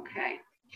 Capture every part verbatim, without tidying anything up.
Okay.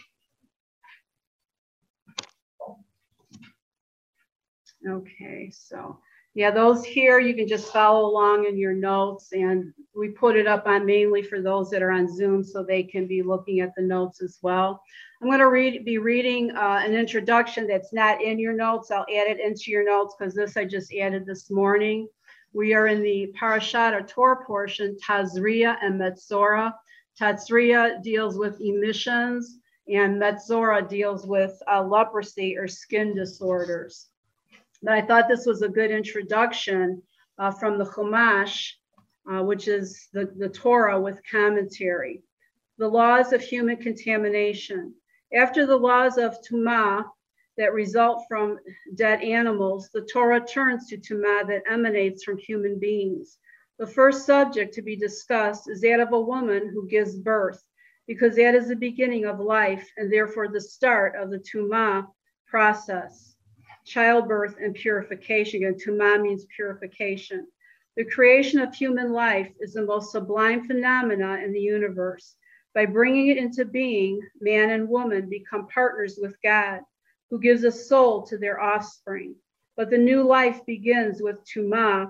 Okay, so yeah, those here, you can just follow along in your notes, and we put it up on mainly for those that are on Zoom so they can be looking at the notes as well. I'm going to read, be reading uh, an introduction that's not in your notes. I'll add it into your notes because this I just added this morning. We are in the Parashat or Torah portion, Tazria and Metzora. Tazria deals with emissions, and Metzora deals with uh, leprosy or skin disorders. But I thought this was a good introduction uh, from the Chumash, uh, which is the, the Torah with commentary. The laws of human contamination. After the laws of Tumah that result from dead animals, the Torah turns to Tumah that emanates from human beings. The first subject to be discussed is that of a woman who gives birth, because that is the beginning of life and therefore the start of the Tumah process. Childbirth and purification. And Tumah means purification. The creation of human life is the most sublime phenomena in the universe. By bringing it into being, man and woman become partners with God, who gives a soul to their offspring. But the new life begins with Tumah,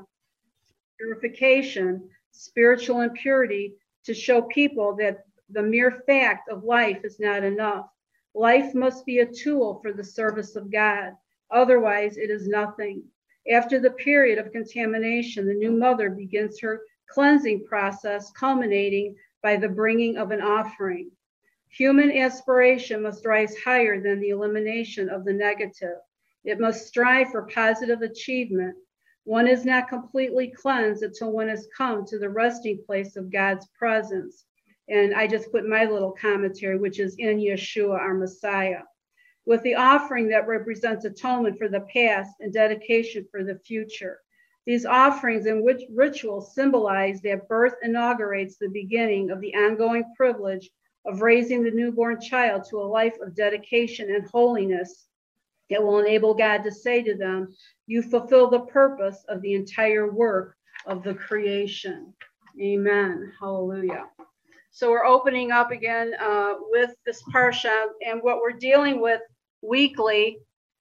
purification, spiritual impurity, to show people that the mere fact of life is not enough. Life must be a tool for the service of God. Otherwise, it is nothing. After the period of contamination, the new mother begins her cleansing process, culminating by the bringing of an offering. Human aspiration must rise higher than the elimination of the negative. It must strive for positive achievement. One is not completely cleansed until one has come to the resting place of God's presence. And I just put my little commentary, which is in Yeshua, our Messiah. With the offering that represents atonement for the past and dedication for the future. These offerings and which rituals symbolize that birth inaugurates the beginning of the ongoing privilege of raising the newborn child to a life of dedication and holiness that will enable God to say to them, you fulfill the purpose of the entire work of the creation. Amen. Hallelujah. So we're opening up again uh, with this parsha, and what we're dealing with weekly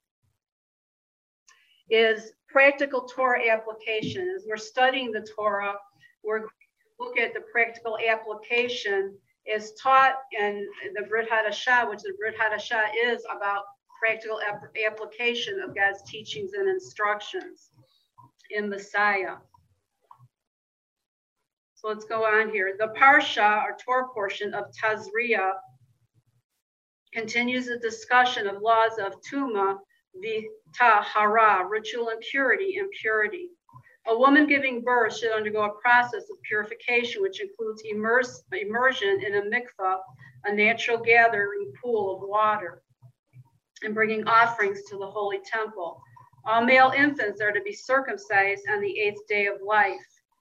is practical Torah application. As we're studying the Torah, we're look at the practical application as taught in the Brit Hadashah, which the Brit Hadashah is about practical ap application of God's teachings and instructions in Messiah. So let's go on here. The Parsha, or Torah portion of Tazria, continues the discussion of laws of Tumah, V'tahara, ritual impurity, impurity. A woman giving birth should undergo a process of purification, which includes immerse, immersion in a mikvah, a natural gathering pool of water, and bringing offerings to the holy temple. All male infants are to be circumcised on the eighth day of life.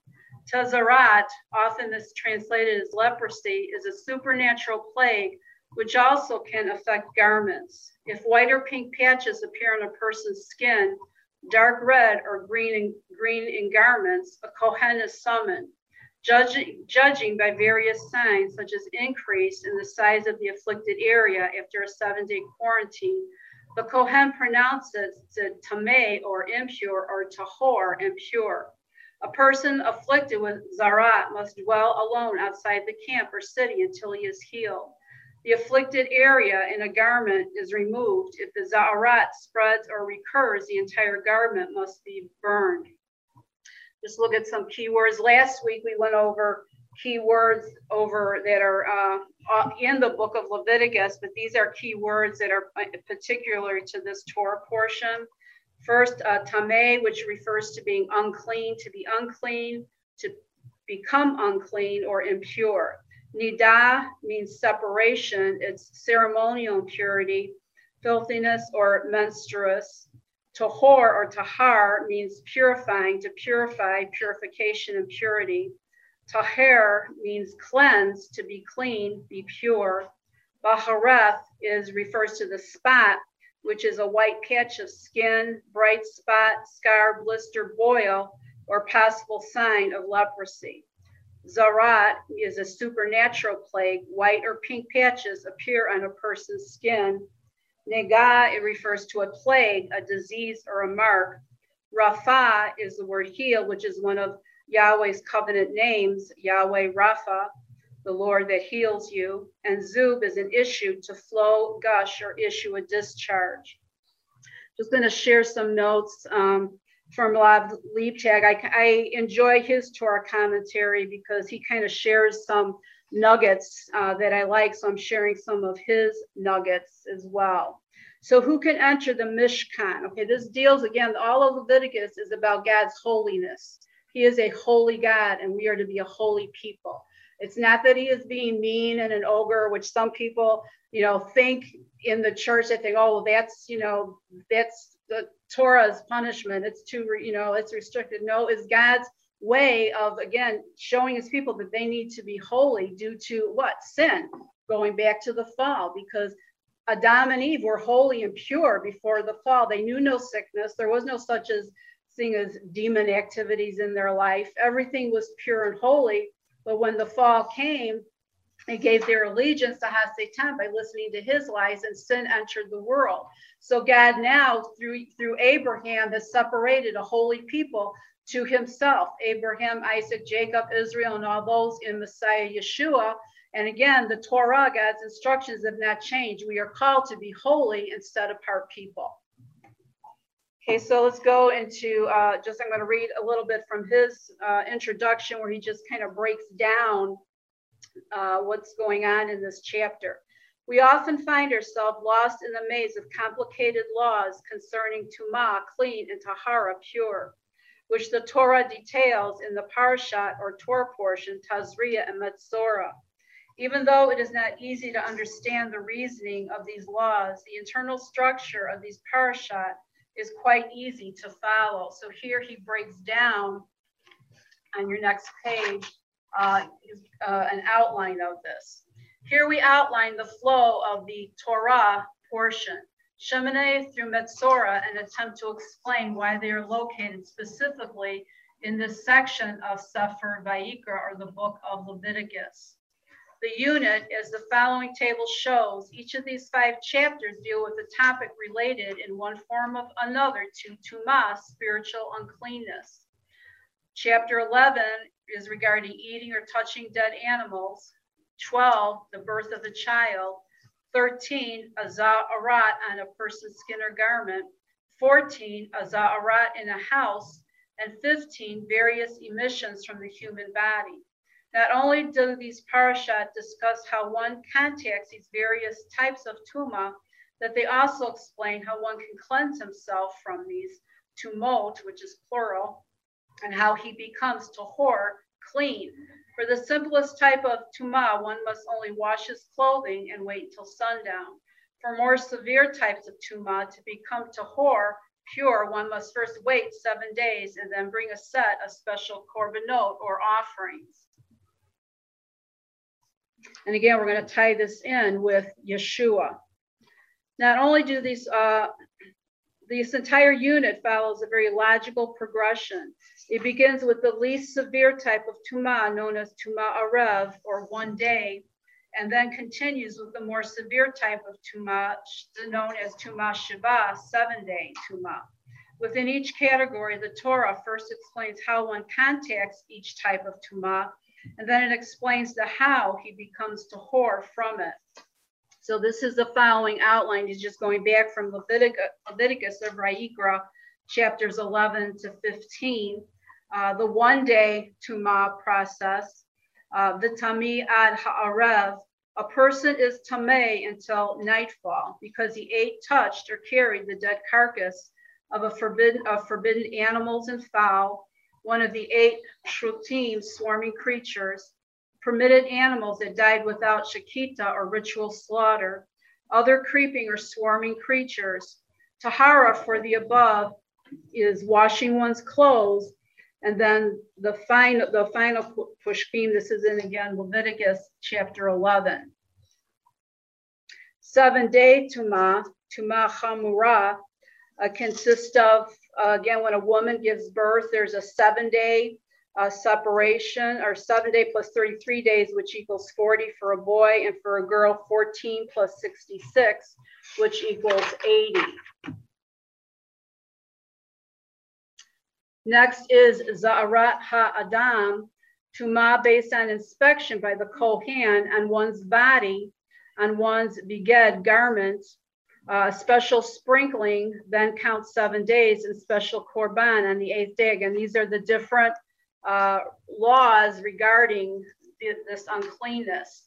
Tazarat, often mistranslated as leprosy, is a supernatural plague which also can affect garments. If white or pink patches appear on a person's skin, dark red or green in, green in garments, a Kohen is summoned. Judging, judging by various signs, such as increase in the size of the afflicted area after a seven-day quarantine, the Kohen pronounces it tameh, or impure, or tahor, impure. A person afflicted with zarat must dwell alone outside the camp or city until he is healed. The afflicted area in a garment is removed. If the zarat spreads or recurs, the entire garment must be burned. Just look at some keywords. Last week we went over keywords over that are uh, in the book of Leviticus, but these are keywords that are particular to this Torah portion. First, uh, tameh, which refers to being unclean, to be unclean, to become unclean or impure. Nidah means separation. It's ceremonial impurity, filthiness, or menstruous. Tahor or tahar means purifying, to purify, purification, and purity. Taher means cleanse, to be clean, be pure. Bahareth is refers to the spot, which is a white patch of skin, bright spot, scar, blister, boil, or possible sign of leprosy. Zarat is a supernatural plague. White or pink patches appear on a person's skin. Nega, it refers to a plague, a disease, or a mark. Rapha is the word heal, which is one of Yahweh's covenant names, Yahweh Rapha, the Lord that heals you. And Zub is an issue, to flow, gush, or issue a discharge. Just going to share some notes um, from Lav Liebtag. I, I enjoy his Torah commentary because he kind of shares some nuggets uh, that I like. So I'm sharing some of his nuggets as well. So who can enter the Mishkan? Okay, this deals again, all of Leviticus is about God's holiness. He is a holy God and we are to be a holy people. It's not that he is being mean and an ogre, which some people, you know, think in the church. They think, oh, well, that's, you know, that's the Torah's punishment. It's too, you know, it's restricted. No, it's God's way of, again, showing his people that they need to be holy due to what? Sin, going back to the fall, because Adam and Eve were holy and pure before the fall. They knew no sickness. There was no such as thing as demon activities in their life. Everything was pure and holy. But when the fall came, they gave their allegiance to Ha-Satan by listening to his lies, and sin entered the world. So God now, through, through Abraham, has separated a holy people to himself. Abraham, Isaac, Jacob, Israel, and all those in Messiah Yeshua. And again, the Torah, God's instructions have not changed. We are called to be holy and set apart people. Okay, so let's go into uh, just, I'm going to read a little bit from his uh, introduction where he just kind of breaks down uh, what's going on in this chapter. We often find ourselves lost in the maze of complicated laws concerning Tumah, clean, and Tahara, pure, which the Torah details in the Parshat or Torah portion, Tazria and Metzorah. Even though it is not easy to understand the reasoning of these laws, the internal structure of these Parshat is quite easy to follow. So here he breaks down on your next page uh, uh, an outline of this. Here we outline the flow of the Torah portion, Shemoneh through Metzorah, and attempt to explain why they are located specifically in this section of Sefer Vayikra, or the book of Leviticus. The unit, as the following table shows, each of these five chapters deal with a topic related in one form or another to Tumah, spiritual uncleanness. Chapter eleven is regarding eating or touching dead animals. twelve, the birth of a child. thirteen, a za'arat on a person's skin or garment. fourteen, a za'arat in a house. And fifteen, various emissions from the human body. Not only do these parashat discuss how one contacts these various types of tumah, that they also explain how one can cleanse himself from these tumot, which is plural, and how he becomes tahor, clean. For the simplest type of tumah, one must only wash his clothing and wait until sundown. For more severe types of tumah, to become tahor, pure, one must first wait seven days and then bring a set of special korbanot or offerings. And again, we're going to tie this in with Yeshua. Not only do these, uh, this entire unit follows a very logical progression. It begins with the least severe type of tumah, known as tumah arev, or one day, and then continues with the more severe type of tumah, known as tumah shiva, seven day tumah. Within each category, the Torah first explains how one contacts each type of tumah, and then it explains the how he becomes tahor from it. So this is the following outline. He's just going back from Leviticus, Leviticus of Vayikra, chapters eleven to fifteen. Uh, the one day tumah process, uh, the tami ad ha'arev. A person is tameh until nightfall because he ate, touched, or carried the dead carcass of a forbidden of forbidden animals and fowl, one of the eight shrutim, swarming creatures, permitted animals that died without shakita or ritual slaughter, other creeping or swarming creatures. Tahara for the above is washing one's clothes, and then the final, the final pushkim, this is in again Leviticus chapter eleven. Seven day tumah, tumah chamura, uh, consists of, uh, again, when a woman gives birth, there's a seven day uh, separation, or seven day plus thirty-three days, which equals forty for a boy, and for a girl, fourteen plus sixty-six, which equals eighty. Next is Za'arat Ha'adam, Tumah based on inspection by the Kohan on one's body, on one's beged garment, uh, special sprinkling, then count seven days, and special korban on the eighth day. Again, these are the different uh, laws regarding th this uncleanness.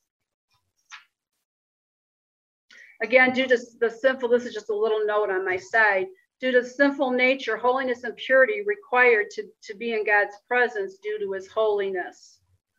Again, due to the sinful, this is just a little note on my side, due to sinful nature, holiness and purity required to, to be in God's presence due to his holiness.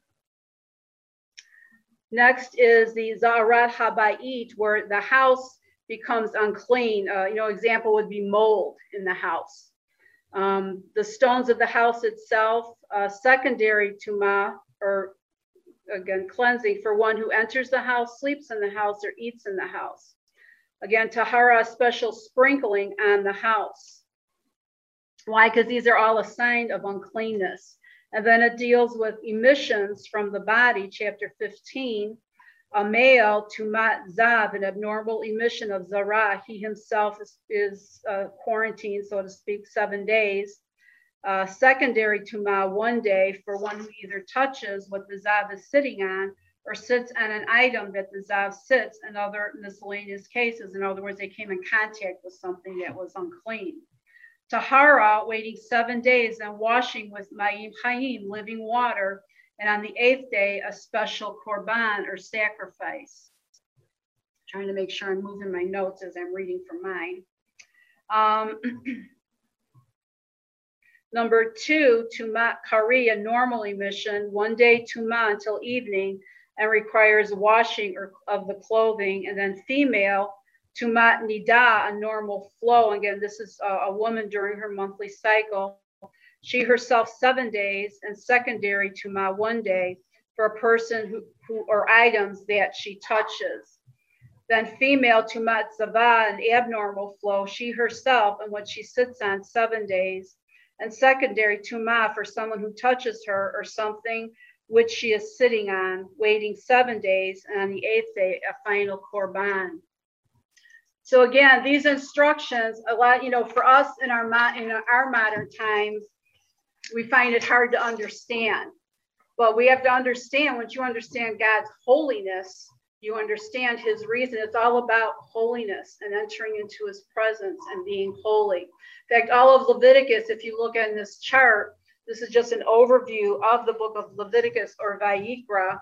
Next is the Za'arat Habayit, where the house becomes unclean. Uh, you know, example would be mold in the house. Um, the stones of the house itself, uh, secondary tumah, or again, cleansing for one who enters the house, sleeps in the house, or eats in the house. Again, tahara, special sprinkling on the house. Why? Because these are all a sign of uncleanness. And then it deals with emissions from the body, chapter fifteen. A male, tumat zav, an abnormal emission of zara. He himself is, is uh, quarantined, so to speak, seven days. Uh, secondary tumah, one day, for one who either touches what the zav is sitting on or sits on an item that the zav sits, and other miscellaneous cases. In other words, they came in contact with something that was unclean. Tahara, waiting seven days and washing with mayim chayim, living water. And on the eighth day, a special korban or sacrifice. Trying to make sure I'm moving my notes as I'm reading from mine. Um, number two, tumat kari, a normal emission, one day tumah until evening, and requires washing or, of the clothing. And then female, tumat nida, a normal flow. Again, this is a, a woman during her monthly cycle. She herself seven days, and secondary tumah one day for a person who, who or items that she touches. Then female tumat zava, an abnormal flow, she herself and what she sits on seven days. And secondary tumah for someone who touches her or something which she is sitting on, waiting seven days, and on the eighth day, a final korban. So again, these instructions, a lot, you know, for us in our in our modern times, we find it hard to understand. But we have to understand, once you understand God's holiness, you understand his reason. It's all about holiness and entering into his presence and being holy. In fact, all of Leviticus, if you look at this chart, this is just an overview of the book of Leviticus or Vayikra.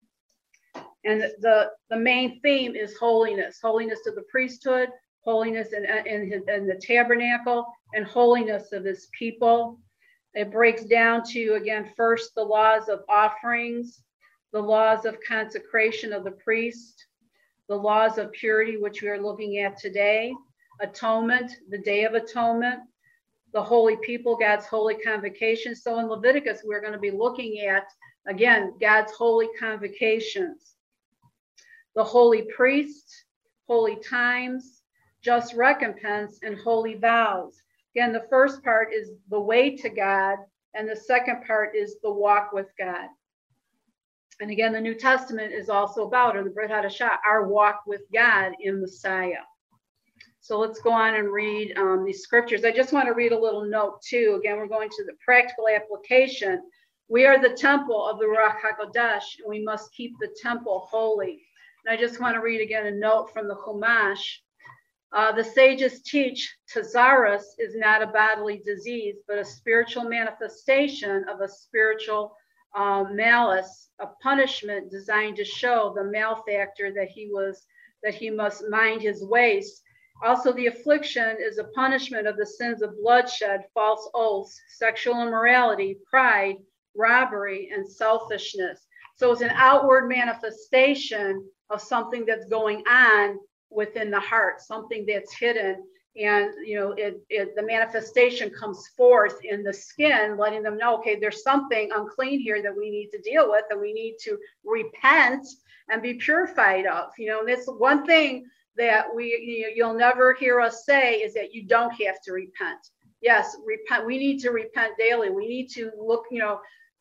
And the, the main theme is holiness, holiness to the priesthood, holiness in, in, his, in the tabernacle, and holiness of his people. It breaks down to, again, first the laws of offerings, the laws of consecration of the priest, the laws of purity, which we are looking at today, atonement, the Day of Atonement, the holy people, God's holy convocation. So in Leviticus, we're going to be looking at, again, God's holy convocations, the holy priest, holy times, just recompense, and holy vows. Again, the first part is the way to God, and the second part is the walk with God. And again, the New Testament is also about, or the Brit Hadashah, our walk with God in Messiah. So let's go on and read um, these scriptures. I just want to read a little note too. Again, we're going to the practical application. We are the temple of the Ruach HaKodesh, and we must keep the temple holy. And I just want to read again a note from the Chumash. Uh, the sages teach Tzaras is not a bodily disease, but a spiritual manifestation of a spiritual um, malice, a punishment designed to show the malefactor that he was, that he must mind his ways. Also, the affliction is a punishment of the sins of bloodshed, false oaths, sexual immorality, pride, robbery, and selfishness. So it's an outward manifestation of something that's going on within the heart, something that's hidden, and you know it, it the manifestation comes forth in the skin, letting them know, okay, there's something unclean here that we need to deal with, and we need to repent and be purified of. You know, and that's one thing that we you know, you'll never hear us say is that you don't have to repent. Yes, repent. We need to repent daily. We need to look, you know,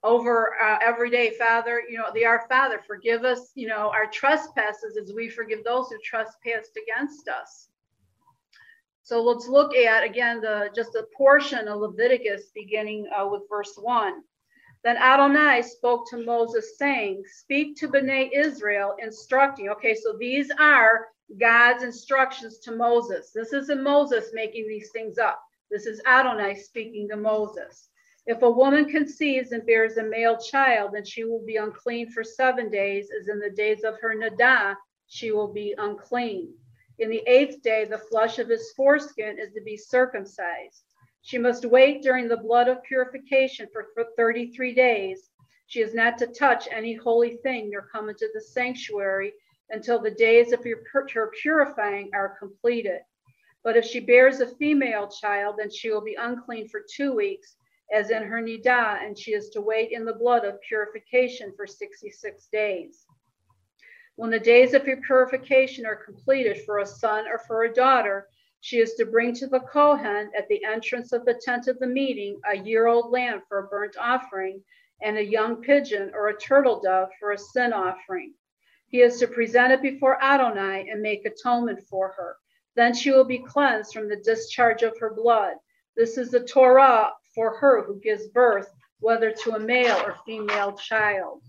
over uh, every day, Father, you know, the Our Father, forgive us, you know, our trespasses as we forgive those who trespassed against us. So let's look at, again, the just a portion of Leviticus beginning uh, with verse one. Then Adonai spoke to Moses, saying, speak to Bnei Israel, instructing. Okay, so these are God's instructions to Moses. This isn't Moses making these things up. This is Adonai speaking to Moses. If a woman conceives and bears a male child, then she will be unclean for seven days, as in the days of her nadah, she will be unclean. In the eighth day, the flesh of his foreskin is to be circumcised. She must wait during the blood of purification for, for thirty-three days. She is not to touch any holy thing nor come into the sanctuary until the days of her purifying are completed. But if she bears a female child, then she will be unclean for two weeks, as in her nidah, and she is to wait in the blood of purification for sixty-six days. When the days of her purification are completed for a son or for a daughter, she is to bring to the Kohen at the entrance of the tent of the meeting a year-old lamb for a burnt offering and a young pigeon or a turtle dove for a sin offering. He is to present it before Adonai and make atonement for her. Then she will be cleansed from the discharge of her blood. This is the Torah for her who gives birth, whether to a male or female child.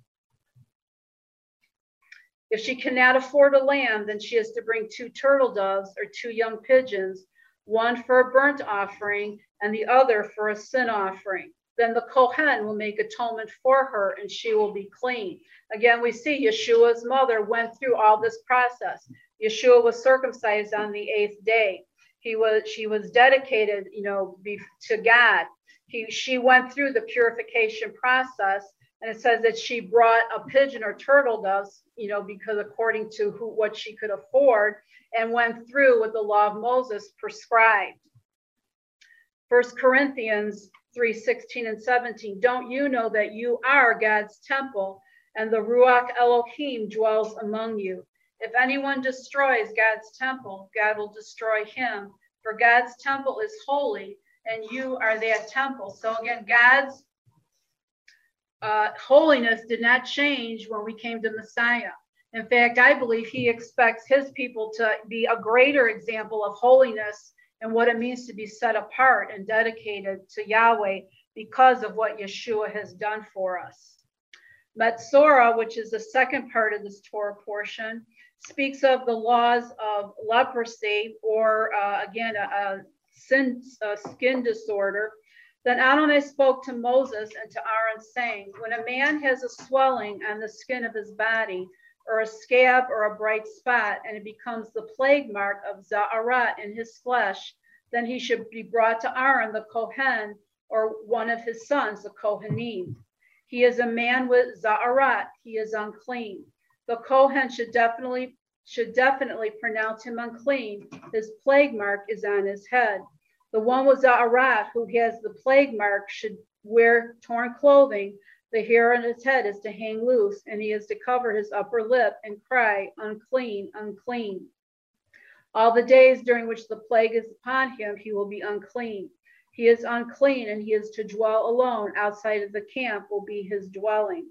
If she cannot afford a lamb, then she is to bring two turtle doves or two young pigeons, one for a burnt offering and the other for a sin offering. Then the Kohen will make atonement for her and she will be clean. Again, we see Yeshua's mother went through all this process. Yeshua was circumcised on the eighth day. He was, she was dedicated, you know, to God. He, she went through the purification process. And it says that she brought a pigeon or turtle doves, you know, because according to who, what she could afford, and went through what the law of Moses prescribed. First Corinthians three, sixteen and seventeen. Don't you know that you are God's temple and the Ruach Elohim dwells among you? If anyone destroys God's temple, God will destroy him. For God's temple is holy and you are that temple. So again, God's Uh, holiness did not change when we came to Messiah. In fact, I believe he expects his people to be a greater example of holiness and what it means to be set apart and dedicated to Yahweh because of what Yeshua has done for us. Metzora, which is the second part of this Torah portion, speaks of the laws of leprosy or, uh, again, a, a, sin, a skin disorder. Then Adonai spoke to Moses and to Aaron, saying, when a man has a swelling on the skin of his body, or a scab or a bright spot, and it becomes the plague mark of Za'arat in his flesh, then he should be brought to Aaron the Kohen, or one of his sons, the Kohanim. He is a man with Za'arat, he is unclean. The Kohen should definitely, should definitely pronounce him unclean. His plague mark is on his head. The one with Za'arat who has the plague mark should wear torn clothing. The hair on his head is to hang loose, and he is to cover his upper lip and cry, unclean, unclean. All the days during which the plague is upon him, he will be unclean. He is unclean, and he is to dwell alone. Outside of the camp will be his dwelling.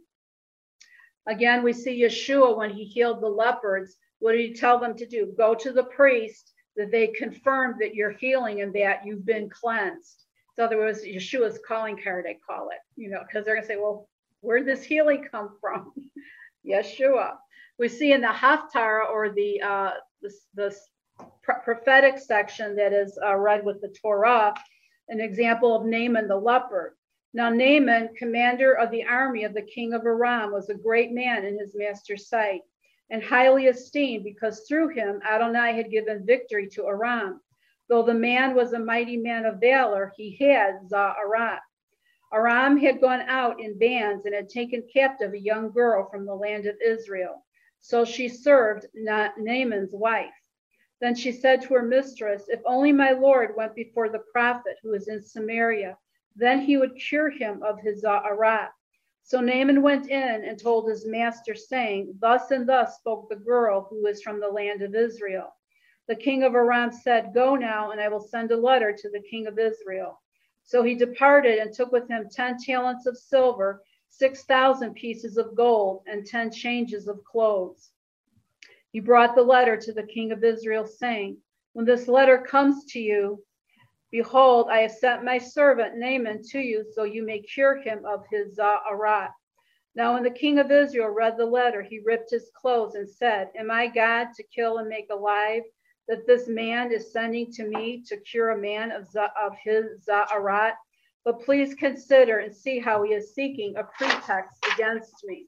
Again, we see Yeshua when he healed the leopards. What did he tell them to do? Go to the priest, that they confirmed that you're healing and that you've been cleansed. So there was Yeshua's calling card, I call it, you know, because they're going to say, well, where did this healing come from? Yeshua. We see in the Haftarah, or the, uh, the, the prophetic section that is uh, read with the Torah, an example of Naaman the leopard. Now Naaman, commander of the army of the king of Aram, was a great man in his master's sight, and highly esteemed, because through him Adonai had given victory to Aram. Though the man was a mighty man of valor, he had Za'arat. Aram had gone out in bands and had taken captive a young girl from the land of Israel. So she served Naaman's wife. Then she said to her mistress, if only my Lord went before the prophet who is in Samaria, then he would cure him of his Za'arat. So Naaman went in and told his master, saying, thus and thus spoke the girl who is from the land of Israel. The king of Aram said, go now, and I will send a letter to the king of Israel. So he departed and took with him ten talents of silver, six thousand pieces of gold, and ten changes of clothes. He brought the letter to the king of Israel, saying, when this letter comes to you, behold, I have sent my servant Naaman to you, so you may cure him of his za'arat. Now when the king of Israel read the letter, he ripped his clothes and said, am I God to kill and make alive, that this man is sending to me to cure a man of, of his za'arat? But please consider and see how he is seeking a pretext against me.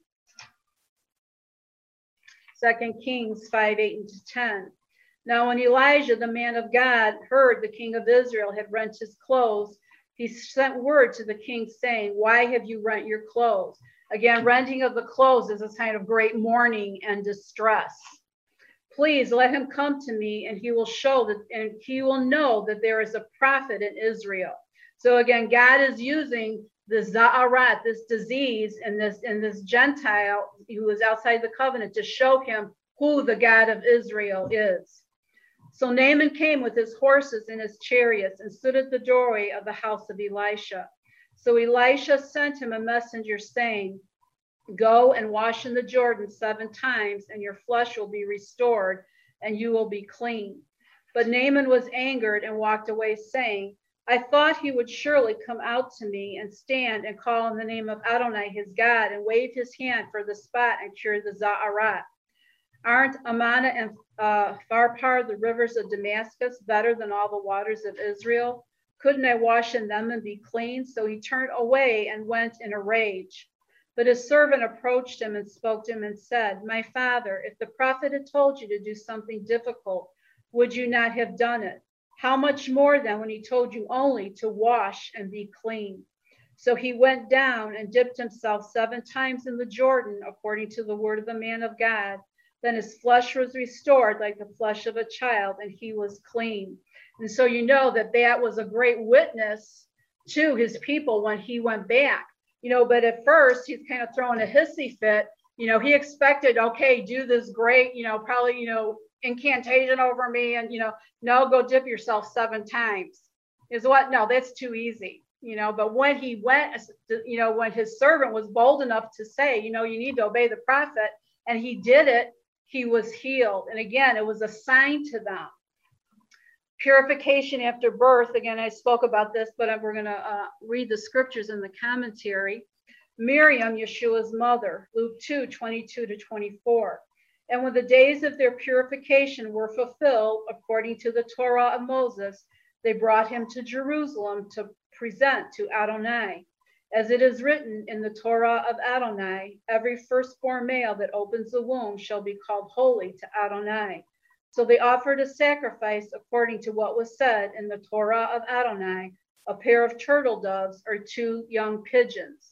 Second Kings five, eight, and ten. Now when Elijah, the man of God, heard the king of Israel had rent his clothes, he sent word to the king saying, why have you rent your clothes? Again, renting of the clothes is a sign of great mourning and distress. Please let him come to me, and he will show that, and he will know that there is a prophet in Israel. So again, God is using the za'arat, this disease, and this and this Gentile who is outside the covenant to show him who the God of Israel is. So Naaman came with his horses and his chariots and stood at the doorway of the house of Elisha. So Elisha sent him a messenger saying, go and wash in the Jordan seven times, and your flesh will be restored, and you will be clean. But Naaman was angered and walked away, saying, I thought he would surely come out to me and stand and call on the name of Adonai, his God, and wave his hand for the spot and cure the za'arat. Aren't Amana and uh, Pharpar, the rivers of Damascus, better than all the waters of Israel? Couldn't I wash in them and be clean? So he turned away and went in a rage. But his servant approached him and spoke to him and said, my father, if the prophet had told you to do something difficult, would you not have done it? How much more then when he told you only to wash and be clean? So he went down and dipped himself seven times in the Jordan, according to the word of the man of God. Then his flesh was restored like the flesh of a child, and he was clean. And so you know that that was a great witness to his people when he went back. You know, but at first he's kind of throwing a hissy fit. You know, he expected, okay, do this great, you know, probably, you know, incantation over me, and, you know, no, go dip yourself seven times. Is what? No, that's too easy. You know, but when he went, you know, when his servant was bold enough to say, you know, you need to obey the prophet, and he did it, he was healed. And again, it was a sign to them. Purification after birth. Again, I spoke about this, but we're going to uh, read the scriptures in the commentary. Miriam, Yeshua's mother, Luke two, twenty-two to twenty-four. And when the days of their purification were fulfilled, according to the Torah of Moses, they brought him to Jerusalem to present to Adonai. As it is written in the Torah of Adonai, every firstborn male that opens the womb shall be called holy to Adonai. So they offered a sacrifice according to what was said in the Torah of Adonai, a pair of turtle doves or two young pigeons.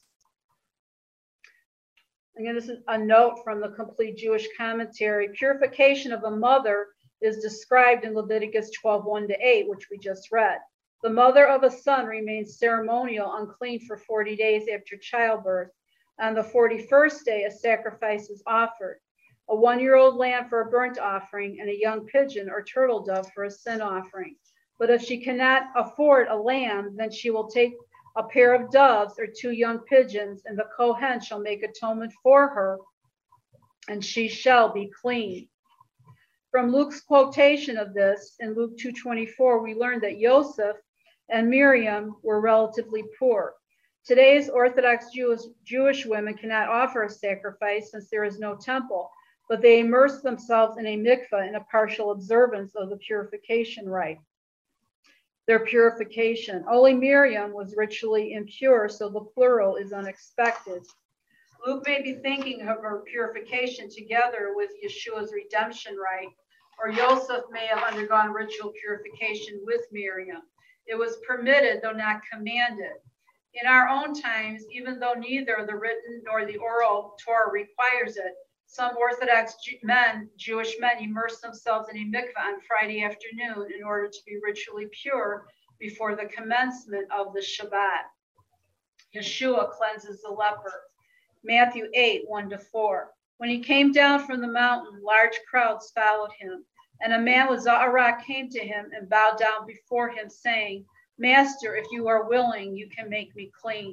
Again, this is a note from the Complete Jewish Commentary. Purification of a mother is described in Leviticus twelve, one to eight, which we just read. The mother of a son remains ceremonial, unclean for forty days after childbirth. On the forty-first day, a sacrifice is offered. A one-year-old lamb for a burnt offering, and a young pigeon or turtle dove for a sin offering. But if she cannot afford a lamb, then she will take a pair of doves or two young pigeons, and the Kohen shall make atonement for her, and she shall be clean. From Luke's quotation of this in Luke two twenty-four, we learned that Joseph and Miriam were relatively poor. Today's Orthodox Jewish, Jewish women cannot offer a sacrifice since there is no temple, but they immerse themselves in a mikveh in a partial observance of the purification rite. Their purification. Only Miriam was ritually impure, so the plural is unexpected. Luke may be thinking of her purification together with Yeshua's redemption rite, or Joseph may have undergone ritual purification with Miriam. It was permitted, though not commanded. In our own times, even though neither the written nor the oral Torah requires it, some Orthodox men, Jewish men, immerse themselves in a mikveh on Friday afternoon in order to be ritually pure before the commencement of the Shabbat. Yeshua cleanses the leper. Matthew eight, one to four. When he came down from the mountain, large crowds followed him. And a man with za'arat came to him and bowed down before him, saying, Master, if you are willing, you can make me clean.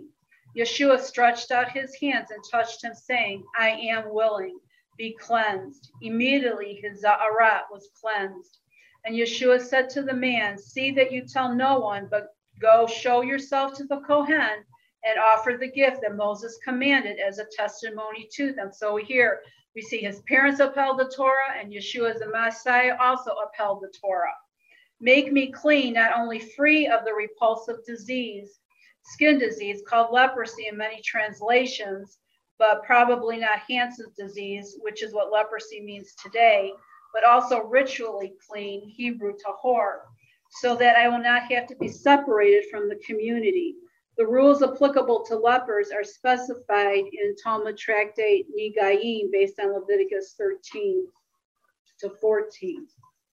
Yeshua stretched out his hands and touched him, saying, I am willing, be cleansed. Immediately his za'arat was cleansed. And Yeshua said to the man, see that you tell no one, but go show yourself to the Kohen and offer the gift that Moses commanded as a testimony to them. So here we see his parents upheld the Torah, and Yeshua the Messiah also upheld the Torah. Make me clean, not only free of the repulsive disease, skin disease called leprosy in many translations, but probably not Hansen's disease, which is what leprosy means today, but also ritually clean, Hebrew tahor, so that I will not have to be separated from the community. The rules applicable to lepers are specified in Talmud Tractate Nigayim based on Leviticus thirteen to fourteen.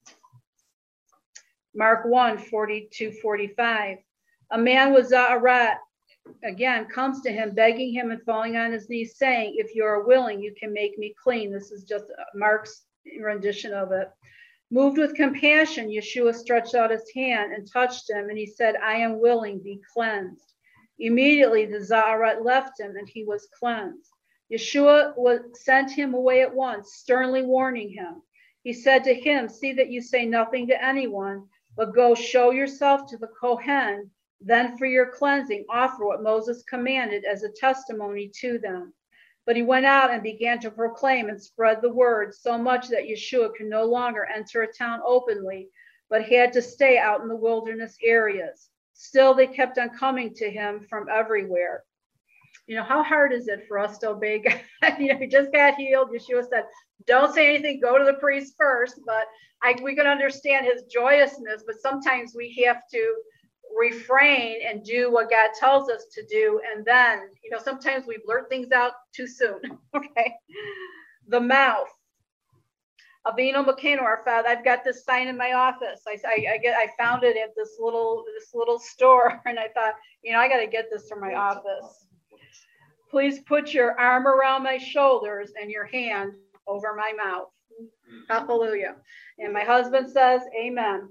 Mark one, forty-two, forty-five. A man with za'arat, again, comes to him, begging him and falling on his knees, saying, if you are willing, you can make me clean. This is just Mark's rendition of it. Moved with compassion, Yeshua stretched out his hand and touched him, and he said, I am willing, be cleansed. Immediately the za'arat left him, and he was cleansed. Yeshua was, sent him away at once, sternly warning him. He said to him, see that you say nothing to anyone, but go show yourself to the Kohen. Then for your cleansing, offer what Moses commanded as a testimony to them. But he went out and began to proclaim and spread the word, so much that Yeshua could no longer enter a town openly, but had to stay out in the wilderness areas. Still, they kept on coming to him from everywhere. You know, how hard is it for us to obey God? You know, he just got healed. Yeshua said, don't say anything, go to the priest first. But I, we can understand his joyousness, but sometimes we have to refrain and do what God tells us to do. And then, you know, sometimes we blurt things out too soon. Okay. The mouth. Avinu Malkeinu, our Father. I've got this sign in my office. I, I, I get I found it at this little this little store, and I thought, you know, I got to get this for my office. Please put your arm around my shoulders and your hand over my mouth. Hallelujah. And my husband says, amen.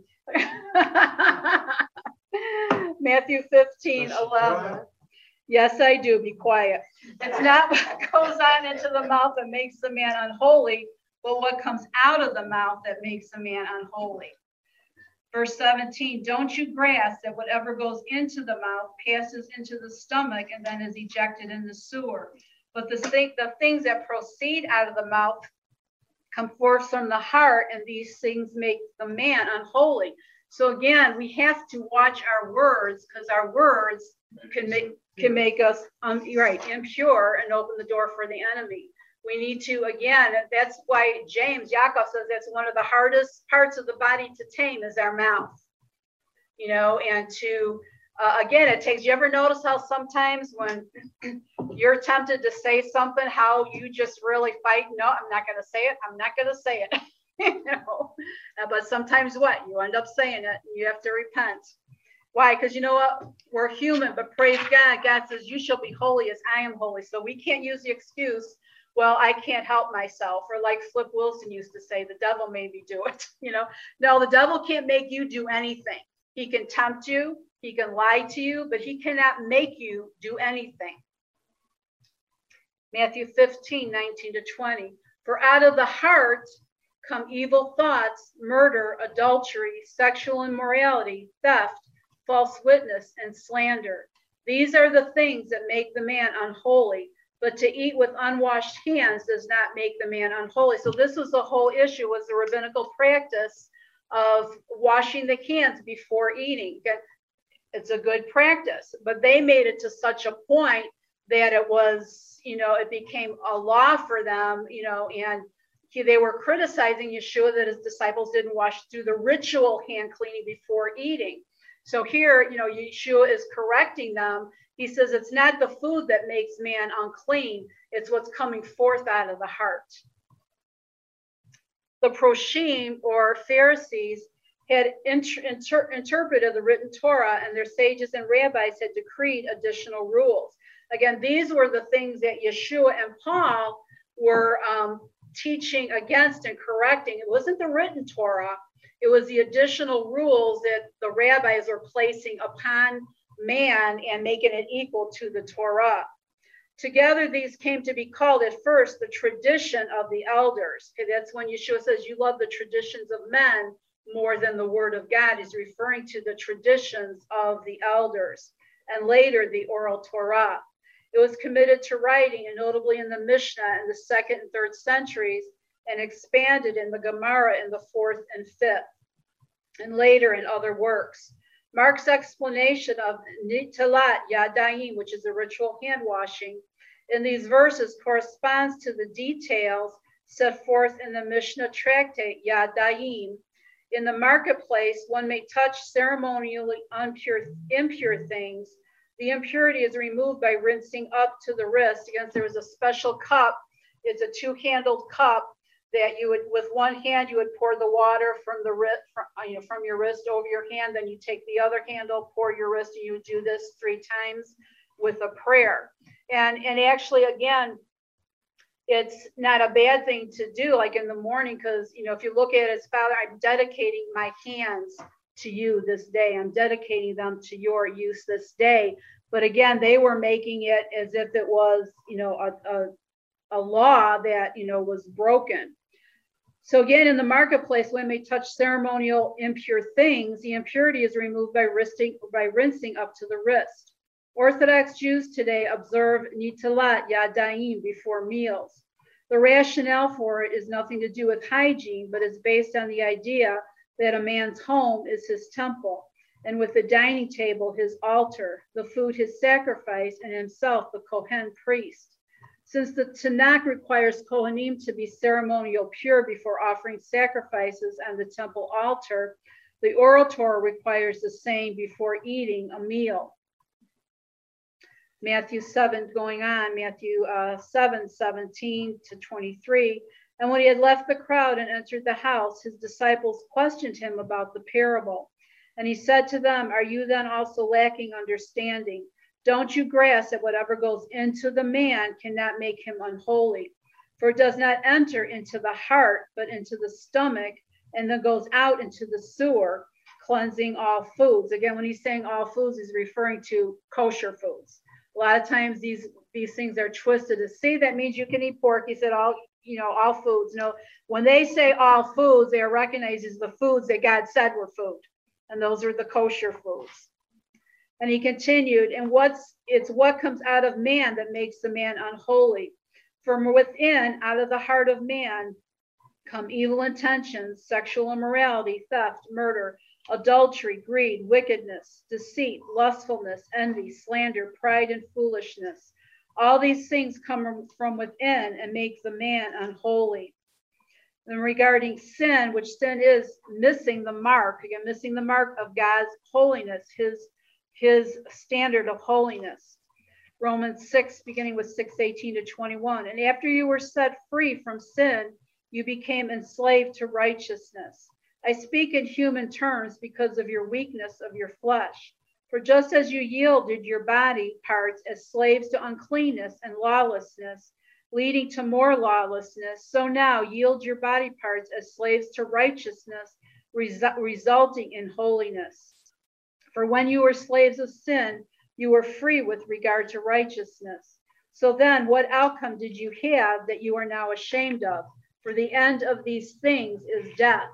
Matthew fifteen, eleven. Yes, I do. Be quiet. It's not what goes on into the mouth that makes the man unholy, but what comes out of the mouth that makes a man unholy. Verse seventeen, don't you grasp that whatever goes into the mouth passes into the stomach and then is ejected in the sewer. But the, thing, the things that proceed out of the mouth come forth from the heart, and these things make the man unholy. So again, we have to watch our words, because our words can make can make us um, right impure and open the door for the enemy. We need to, again, that's why James, Yaakov says that's one of the hardest parts of the body to tame is our mouth. You know, and to, uh, again, it takes, you ever notice how sometimes when you're tempted to say something, how you just really fight, no, I'm not going to say it, I'm not going to say it. You know, uh, but sometimes what? You end up saying it, and you have to repent. Why? Because you know what? We're human, but praise God. God says, you shall be holy as I am holy. So we can't use the excuse, well, I can't help myself. Or like Flip Wilson used to say, the devil made me do it. You know, no, the devil can't make you do anything. He can tempt you. He can lie to you, but he cannot make you do anything. Matthew fifteen, nineteen to twenty. For out of the heart come evil thoughts, murder, adultery, sexual immorality, theft, false witness, and slander. These are the things that make the man unholy, but to eat with unwashed hands does not make the man unholy. So this was the whole issue, was the rabbinical practice of washing the hands before eating. It's a good practice, but they made it to such a point that it was, you know, it became a law for them, you know, and he, they were criticizing Yeshua that his disciples didn't wash through the ritual hand cleaning before eating. So here, you know, Yeshua is correcting them. He says it's not the food that makes man unclean, it's what's coming forth out of the heart. The Proshim, or Pharisees, had inter inter interpreted the written Torah, and their sages and rabbis had decreed additional rules. Again, these were the things that Yeshua and Paul were um, teaching against and correcting. It wasn't the written Torah. It was the additional rules that the rabbis were placing upon man and making it equal to the Torah. Together, these came to be called at first the tradition of the elders. Okay, that's when Yeshua says you love the traditions of men more than the word of God. He's referring to the traditions of the elders, and later the oral Torah. It was committed to writing, and notably in the Mishnah in the second and third centuries, and expanded in the Gemara in the fourth and fifth, and later in other works. Mark's explanation of Nitalat Yadayim, which is a ritual hand washing, in these verses corresponds to the details set forth in the Mishnah tractate Yadayim. In the marketplace, one may touch ceremonially impure, impure things. The impurity is removed by rinsing up to the wrist. Again, there was a special cup. It's a two-handled cup that you would, with one hand, you would pour the water from the wrist, from, you know, from your wrist over your hand. Then you take the other handle, pour your wrist, and you would do this three times with a prayer. And and actually, again, it's not a bad thing to do, like in the morning, because you know, if you look at it as Father, I'm dedicating my hands to you this day. I'm dedicating them to your use this day. But again, they were making it as if it was, you know, a, a, a law that, you know, was broken. So again, in the marketplace, when they touch ceremonial impure things, the impurity is removed by rinsing, by rinsing up to the wrist. Orthodox Jews today observe Nitalat Yadayim before meals. The rationale for it is nothing to do with hygiene, but is based on the idea that a man's home is his temple, and with the dining table his altar, the food his sacrifice, and himself the Kohen priest. Since the Tanakh requires Kohanim to be ceremonial pure before offering sacrifices on the temple altar, the oral Torah requires the same before eating a meal. Matthew seven, going on, Matthew uh, seven, seventeen to twenty-three. And when he had left the crowd and entered the house, his disciples questioned him about the parable. And he said to them, are you then also lacking understanding? Don't you grasp that whatever goes into the man cannot make him unholy? For it does not enter into the heart, but into the stomach, and then goes out into the sewer, cleansing all foods. Again, when he's saying all foods, he's referring to kosher foods. A lot of times these, these things are twisted to see that means you can eat pork. He said all, you know, all foods. No, when they say all foods, they are recognized as the foods that God said were food. And those are the kosher foods. And he continued, and what's it's what comes out of man that makes the man unholy. From within, out of the heart of man, come evil intentions, sexual immorality, theft, murder, adultery, greed, wickedness, deceit, lustfulness, envy, slander, pride, and foolishness. All these things come from within and make the man unholy. And regarding sin, which sin is missing the mark, again, missing the mark of God's holiness, his, his standard of holiness. Romans six, beginning with six eighteen to twenty-one. And after you were set free from sin, you became enslaved to righteousness. I speak in human terms because of your weakness of your flesh. For just as you yielded your body parts as slaves to uncleanness and lawlessness, leading to more lawlessness, so now yield your body parts as slaves to righteousness, resu- resulting in holiness. For when you were slaves of sin, you were free with regard to righteousness. So then, what outcome did you have that you are now ashamed of? For the end of these things is death.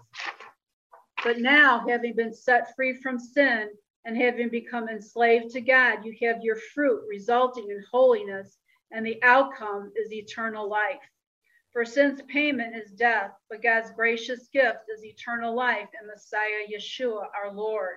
But now, having been set free from sin and having become enslaved to God, you have your fruit resulting in holiness, and the outcome is eternal life. For sin's payment is death, but God's gracious gift is eternal life in Messiah Yeshua, our Lord.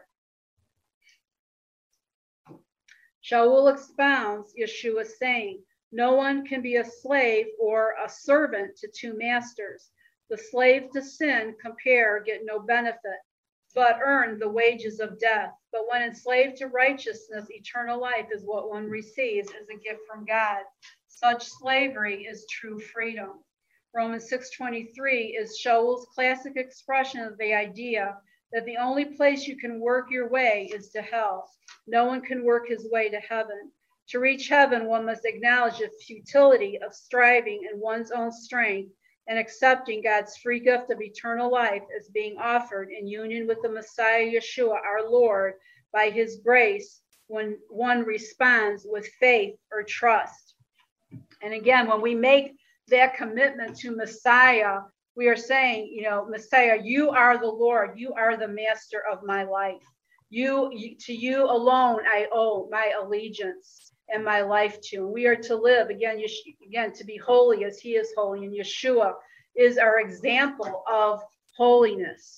Shaul expounds Yeshua saying, no one can be a slave or a servant to two masters. The slave to sin, compare, get no benefit, but earn the wages of death. But when enslaved to righteousness, eternal life is what one receives as a gift from God. Such slavery is true freedom. Romans six twenty-three is Shaul's classic expression of the idea that the only place you can work your way is to hell. No one can work his way to heaven. To reach heaven, one must acknowledge the futility of striving in one's own strength and accepting God's free gift of eternal life as being offered in union with the Messiah Yeshua, our Lord, by his grace when one responds with faith or trust. And again, when we make that commitment to Messiah, we are saying, you know, Messiah, you are the Lord. You are the master of my life. You, you to you alone, I owe my allegiance and my life to. And we are to live, again, again, to be holy as he is holy. And Yeshua is our example of holiness.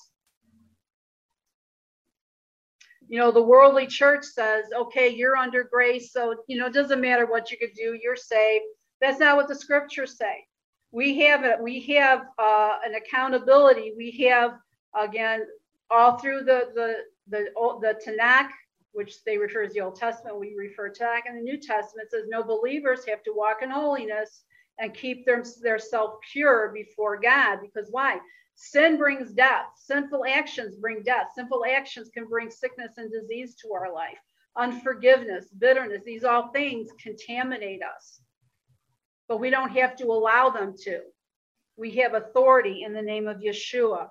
You know, the worldly church says, okay, you're under grace, so, you know, it doesn't matter what you could do, you're saved. That's not what the scriptures say. We have it. We have uh, an accountability. We have, again, all through the the the the Tanakh, which they refer as the Old Testament, we refer to Tanakh, and the New Testament says no believers have to walk in holiness and keep their their self pure before God. Because why? Sin brings death. Sinful actions bring death. Sinful actions can bring sickness and disease to our life. Unforgiveness, bitterness, these all things contaminate us. But we don't have to allow them to. We have authority in the name of Yeshua.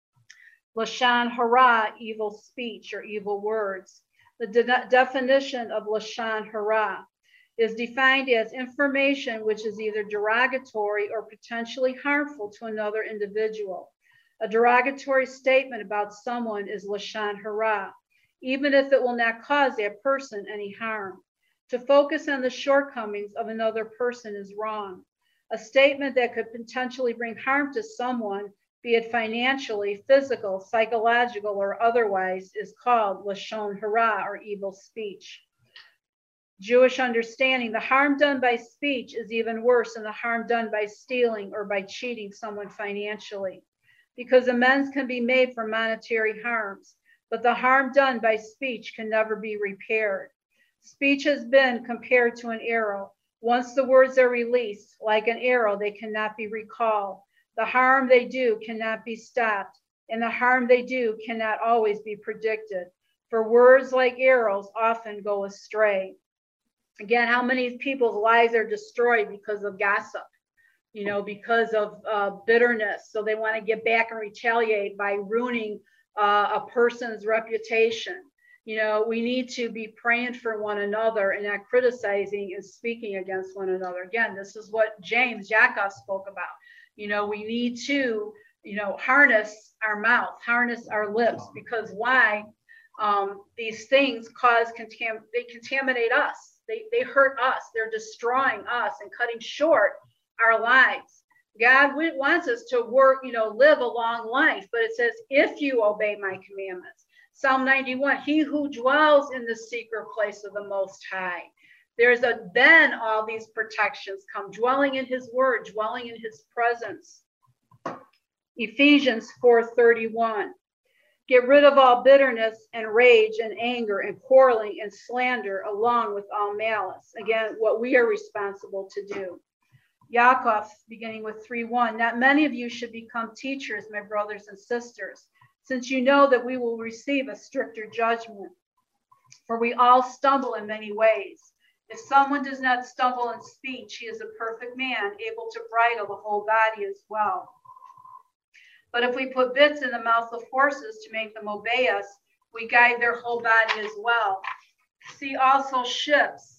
Lashon hara, evil speech or evil words. The de- definition of Lashon hara is defined as information which is either derogatory or potentially harmful to another individual. A derogatory statement about someone is Lashon hara, even if it will not cause that person any harm. To focus on the shortcomings of another person is wrong. A statement that could potentially bring harm to someone, be it financially, physical, psychological, or otherwise, is called Lashon hara, or evil speech. Jewish understanding, the harm done by speech is even worse than the harm done by stealing or by cheating someone financially, because amends can be made for monetary harms, but the harm done by speech can never be repaired. Speech has been compared to an arrow. Once the words are released, like an arrow, they cannot be recalled. The harm they do cannot be stopped, and the harm they do cannot always be predicted. For words like arrows often go astray. Again, how many people's lives are destroyed because of gossip, you know, because of uh, bitterness. So they want to get back and retaliate by ruining uh, a person's reputation. You know, we need to be praying for one another and not criticizing and speaking against one another. Again, this is what James, Yaakov spoke about. You know, we need to, you know, harness our mouth, harness our lips, because why? Um, these things cause, contam- they contaminate us. They, they hurt us. They're destroying us and cutting short our lives. God wants us to work, you know, live a long life, but it says, if you obey my commandments. Psalm ninety-one, he who dwells in the secret place of the Most High. There's a, then all these protections come, dwelling in his word, dwelling in his presence. Ephesians four thirty-one, get rid of all bitterness and rage and anger and quarreling and slander, along with all malice. Again, what we are responsible to do. Yaakov, beginning with three one, not many of you should become teachers, my brothers and sisters, since you know that we will receive a stricter judgment. For we all stumble in many ways. If someone does not stumble in speech, he is a perfect man, able to bridle the whole body as well. But if we put bits in the mouth of horses to make them obey us, we guide their whole body as well. See also ships.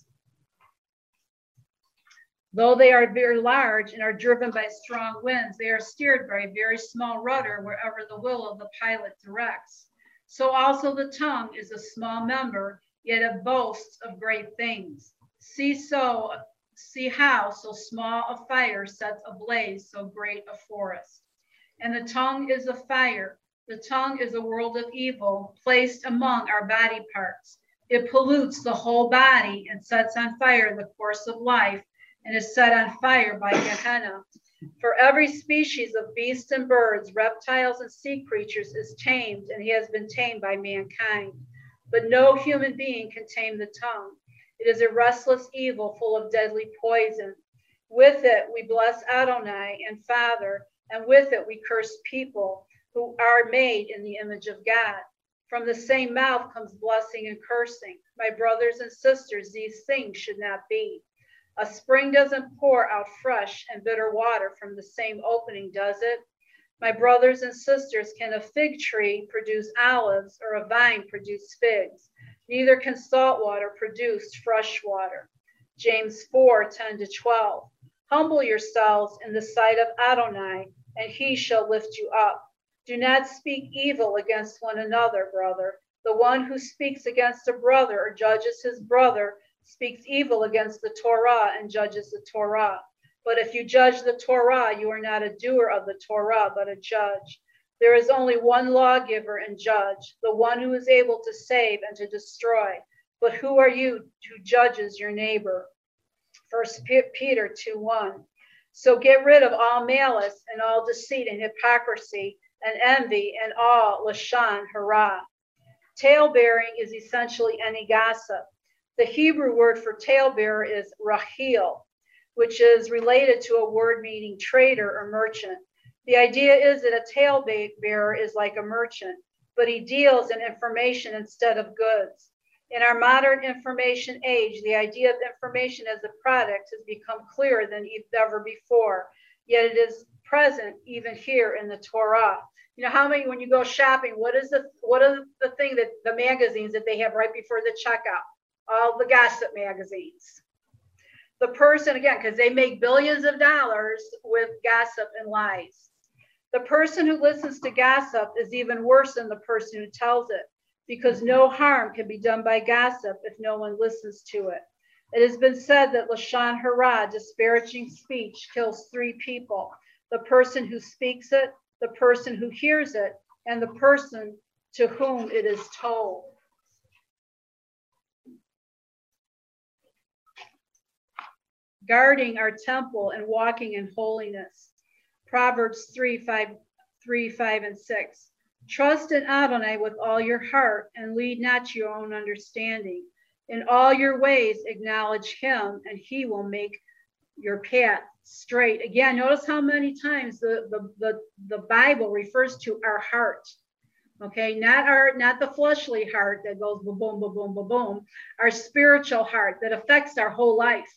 Though they are very large and are driven by strong winds, they are steered by a very small rudder wherever the will of the pilot directs. So also the tongue is a small member, yet it boasts of great things. See so, see how so small a fire sets ablaze so great a forest. And the tongue is a fire. The tongue is a world of evil placed among our body parts. It pollutes the whole body and sets on fire the course of life, and is set on fire by Gehenna. For every species of beasts and birds, reptiles and sea creatures is tamed, and he has been tamed by mankind. But no human being can tame the tongue. It is a restless evil full of deadly poison. With it we bless Adonai and Father, and with it we curse people who are made in the image of God. From the same mouth comes blessing and cursing. My brothers and sisters, these things should not be. A spring doesn't pour out fresh and bitter water from the same opening, does it? My brothers and sisters, can a fig tree produce olives or a vine produce figs? Neither can salt water produce fresh water. James four, ten to twelve. Humble yourselves in the sight of Adonai, and he shall lift you up. Do not speak evil against one another, brother. The one who speaks against a brother or judges his brother speaks evil against the Torah and judges the Torah. But if you judge the Torah, you are not a doer of the Torah, but a judge. There is only one lawgiver and judge, the one who is able to save and to destroy. But who are you who judges your neighbor? First Peter two one. So get rid of all malice and all deceit and hypocrisy and envy and all lashon hara. Talebearing is essentially any gossip. The Hebrew word for talebearer is rahil, which is related to a word meaning trader or merchant. The idea is that a talebearer is like a merchant, but he deals in information instead of goods. In our modern information age, the idea of information as a product has become clearer than ever before, yet it is present even here in the Torah. You know, how many, when you go shopping, what is the what is the thing that the magazines that they have right before the checkout? All the gossip magazines. The person, again, because they make billions of dollars with gossip and lies. The person who listens to gossip is even worse than the person who tells it, because no harm can be done by gossip if no one listens to it. It has been said that lashon hara, disparaging speech, kills three people: the person who speaks it, the person who hears it, and the person to whom it is told. Guarding our temple and walking in holiness. Proverbs three, five, three, five, and six. Trust in Adonai with all your heart and lead not to your own understanding. In all your ways acknowledge him, and he will make your path straight. Again, notice how many times the, the, the, the Bible refers to our heart. Okay, not our, not the fleshly heart that goes boom, boom, boom, boom, boom, boom. Our spiritual heart that affects our whole life.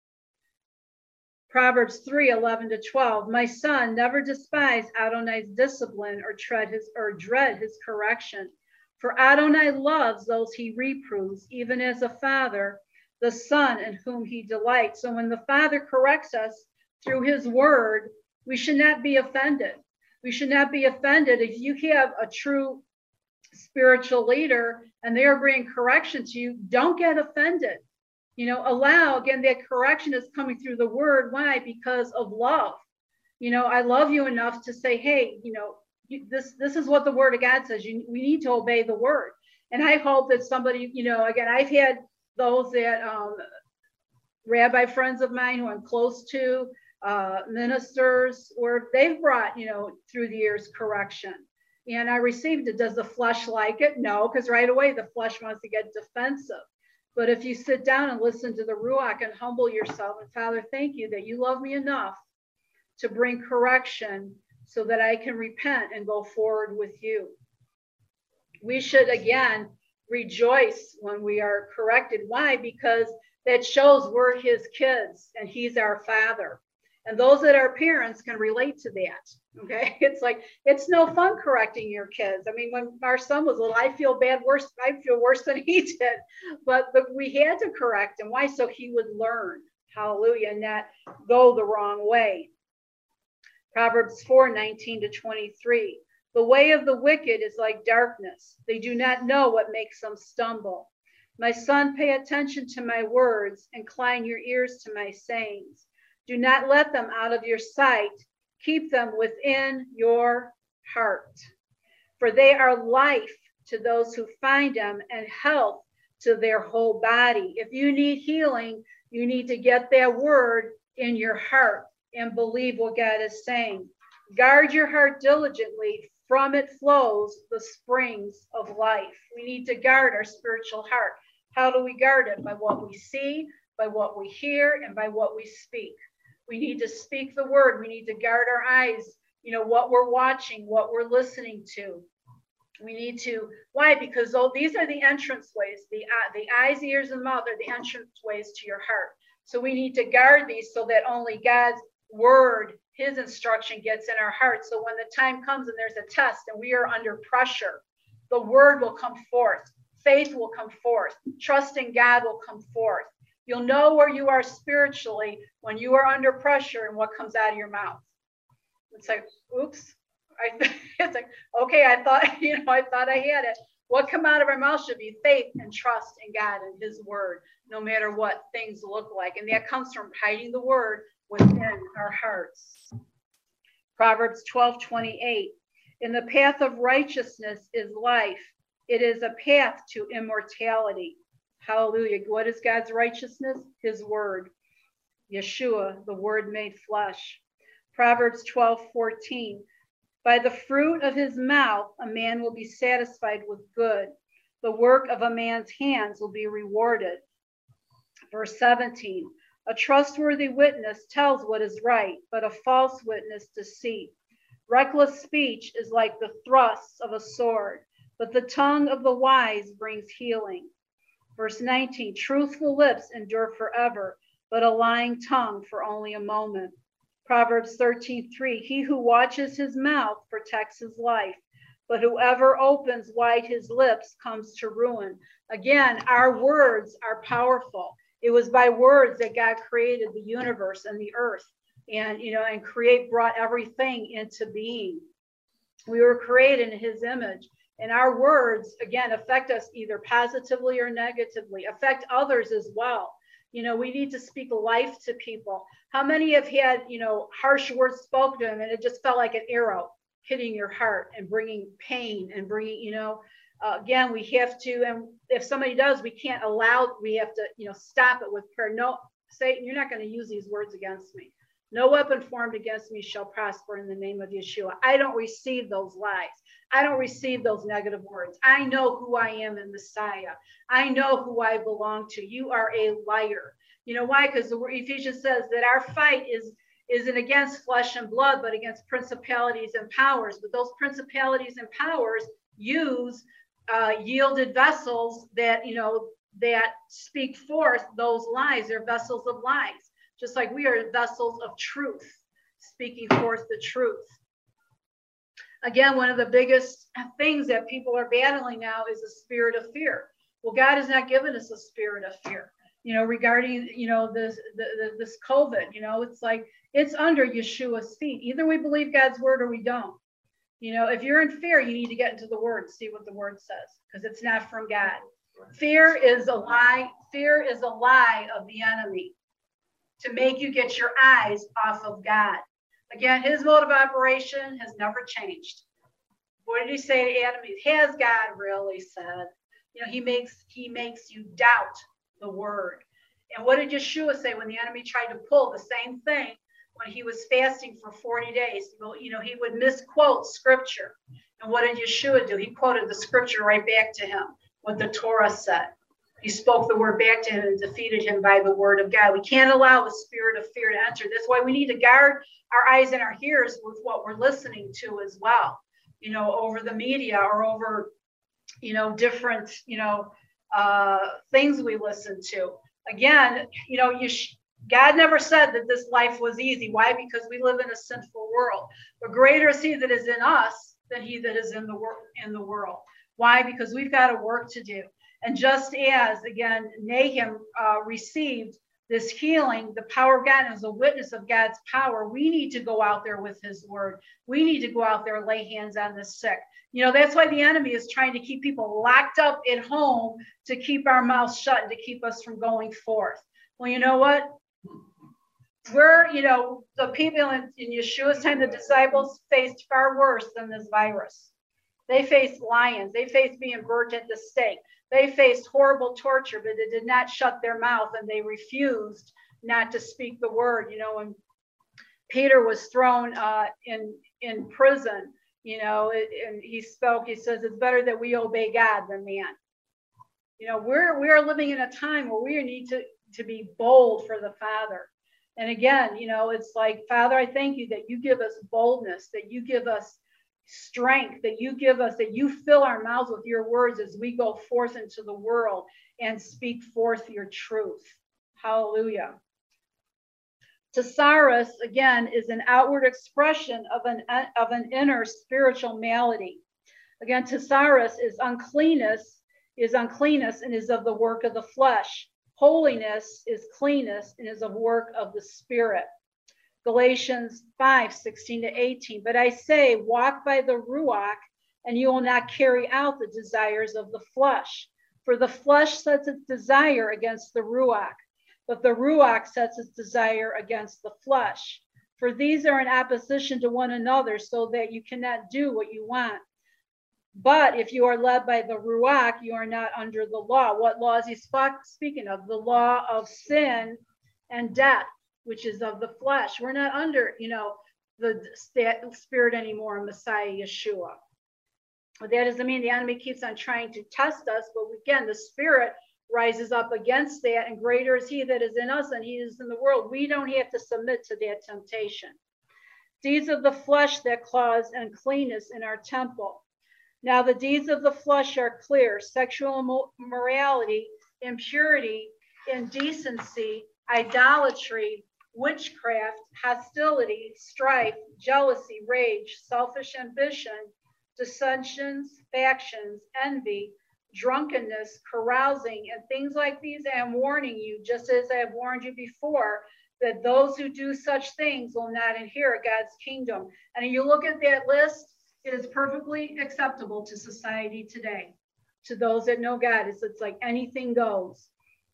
Proverbs three, eleven to twelve. My son, never despise Adonai's discipline or tread his or dread his correction. For Adonai loves those he reproves, even as a father, the son in whom he delights. So when the Father corrects us through his word, we should not be offended. We should not be offended if you have a true spiritual leader and they are bringing correction to you. Don't get offended. You know, allow, again, that correction is coming through the word. Why? Because of love. You know, I love you enough to say, hey, you know, you, this this is what the word of God says. You, we need to obey the word. And I hope that somebody, you know, again, I've had those that um, rabbi friends of mine who I'm close to, uh, ministers, where they've brought, you know, through the years correction. And I received it. Does the flesh like it? No, because right away the flesh wants to get defensive. But if you sit down and listen to the Ruach and humble yourself, and Father, thank you that you love me enough to bring correction so that I can repent and go forward with you. We should, again, rejoice when we are corrected. Why? Because that shows we're his kids and he's our Father. And those that are parents can relate to that. Okay. It's like, it's no fun correcting your kids. I mean, when our son was little, I feel bad, worse. I feel worse than he did, but, but we had to correct him. Why? So he would learn. Hallelujah. And not go the wrong way. Proverbs four, nineteen to twenty-three. The way of the wicked is like darkness. They do not know what makes them stumble. My son, pay attention to my words. Incline your ears to my sayings. Do not let them out of your sight. Keep them within your heart. For they are life to those who find them and health to their whole body. If you need healing, you need to get that word in your heart and believe what God is saying. Guard your heart diligently. From it flows the springs of life. We need to guard our spiritual heart. How do we guard it? By what we see, by what we hear, and by what we speak. We need to speak the word. We need to guard our eyes, you know, what we're watching, what we're listening to. We need to, why? Because oh, these are the entrance ways. The, uh, the eyes, ears, and mouth are the entrance ways to your heart. So we need to guard these so that only God's word, his instruction gets in our heart. So when the time comes and there's a test and we are under pressure, the word will come forth. faith will come forth. Trust in God will come forth. You'll know where you are spiritually when you are under pressure and what comes out of your mouth. It's like, oops. I, it's like, okay, I thought, you know, I thought I had it. What come out of our mouth should be faith and trust in God and his word, no matter what things look like. And that comes from hiding the word within our hearts. Proverbs twelve twenty-eight. In the path of righteousness is life. It is a path to immortality. Hallelujah. What is God's righteousness? His word. Yeshua, the word made flesh. Proverbs twelve fourteen. By the fruit of his mouth, a man will be satisfied with good. The work of a man's hands will be rewarded. Verse seventeen. A trustworthy witness tells what is right, but a false witness deceit. Reckless speech is like the thrusts of a sword, but the tongue of the wise brings healing. Verse nineteen. Truthful lips endure forever, but a lying tongue for only a moment. Proverbs thirteen three. He who watches his mouth protects his life, but whoever opens wide his lips comes to ruin. Again, our words are powerful. It was by words that God created the universe and the earth, and you know, and create brought everything into being. We were created in his image, and our words, again, affect us either positively or negatively, affect others as well. You know, we need to speak life to people. How many have had, you know, harsh words spoken to them and it just felt like an arrow hitting your heart and bringing pain and bringing, you know, uh, again, we have to, and if somebody does, we can't allow, we have to, you know, stop it with prayer. No, Satan, you're not going to use these words against me. No weapon formed against me shall prosper in the name of Yeshua. I don't receive those lies. I don't receive those negative words. I know who I am in Messiah. I know who I belong to. You are a liar. You know why? Because the Ephesians says that our fight is isn't against flesh and blood, but against principalities and powers. But those principalities and powers use uh, yielded vessels that, you know, that speak forth those lies. They're vessels of lies. Just like we are vessels of truth, speaking forth the truth. Again, one of the biggest things that people are battling now is the spirit of fear. Well, God has not given us a spirit of fear. You know, regarding, you know, this, the, the, this COVID, you know, it's like, it's under Yeshua's feet. Either we believe God's word or we don't. You know, if you're in fear, you need to get into the word, see what the word says, because it's not from God. Fear is a lie. Fear is a lie of the enemy to make you get your eyes off of God. Again, his mode of operation has never changed. What did he say to Adam? Has God really said? You know, he makes he makes you doubt the word. And what did Yeshua say when the enemy tried to pull the same thing when he was fasting for forty days? You know, he would misquote scripture. And what did Yeshua do? He quoted the scripture right back to him, what the Torah said. He spoke the word back to him and defeated him by the word of God. We can't allow the spirit of fear to enter. That's why we need to guard our eyes and our ears with what we're listening to as well, you know, over the media or over, you know, different, you know, uh, things we listen to. Again, you know, you sh- God never said that this life was easy. Why? Because we live in a sinful world. But greater is he that is in us than he that is in the, wor- in the world. Why? Because we've got a work to do. And just as, again, Nahum uh, received this healing, the power of God, as a witness of God's power, we need to go out there with his word. We need to go out there and lay hands on the sick. You know, that's why the enemy is trying to keep people locked up at home, to keep our mouths shut and to keep us from going forth. Well, you know what? We're, you know, the people in, in Yeshua's time, the disciples faced far worse than this virus. They faced lions. They faced being burnt at the stake. They faced horrible torture, but they did not shut their mouth, and they refused not to speak the word. You know, when Peter was thrown uh, in in prison, you know, it, and he spoke. He says, "It's better that we obey God than man." You know, we're we are living in a time where we need to to be bold for the Father. And again, you know, it's like, Father, I thank you that you give us boldness, that you give us strength, that you give us, that you fill our mouths with your words as we go forth into the world and speak forth your truth. Hallelujah. Thesaurus, again, is an outward expression of an of an inner spiritual malady. Again, thesaurus is uncleanness is uncleanness and is of the work of the flesh. Holiness is cleanness and is of work of the Spirit. Galatians five, sixteen to eighteen. But I say, walk by the Ruach, and you will not carry out the desires of the flesh. For the flesh sets its desire against the Ruach, but the Ruach sets its desire against the flesh. For these are in opposition to one another, so that you cannot do what you want. But if you are led by the Ruach, you are not under the law. What law is he speaking of? The law of sin and death, which is of the flesh. We're not under, you know, the Spirit anymore, Messiah Yeshua. But that doesn't mean the enemy keeps on trying to test us, but again, the Spirit rises up against that, and greater is he that is in us than he is in the world. We don't have to submit to that temptation. Deeds of the flesh that cause uncleanness in our temple. Now the deeds of the flesh are clear: sexual immorality, impurity, indecency, idolatry, witchcraft, hostility, strife, jealousy, rage, selfish ambition, dissensions, factions, envy, drunkenness, carousing, and things like these. I am warning you, just as I have warned you before, that those who do such things will not inherit God's kingdom. And if you look at that list, it is perfectly acceptable to society today. To those that know God, it's, it's like anything goes.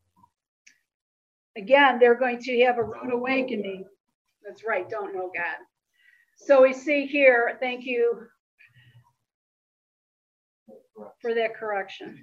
Again, they're going to have a rude awakening. That's right, don't know God. So we see here, thank you for that correction.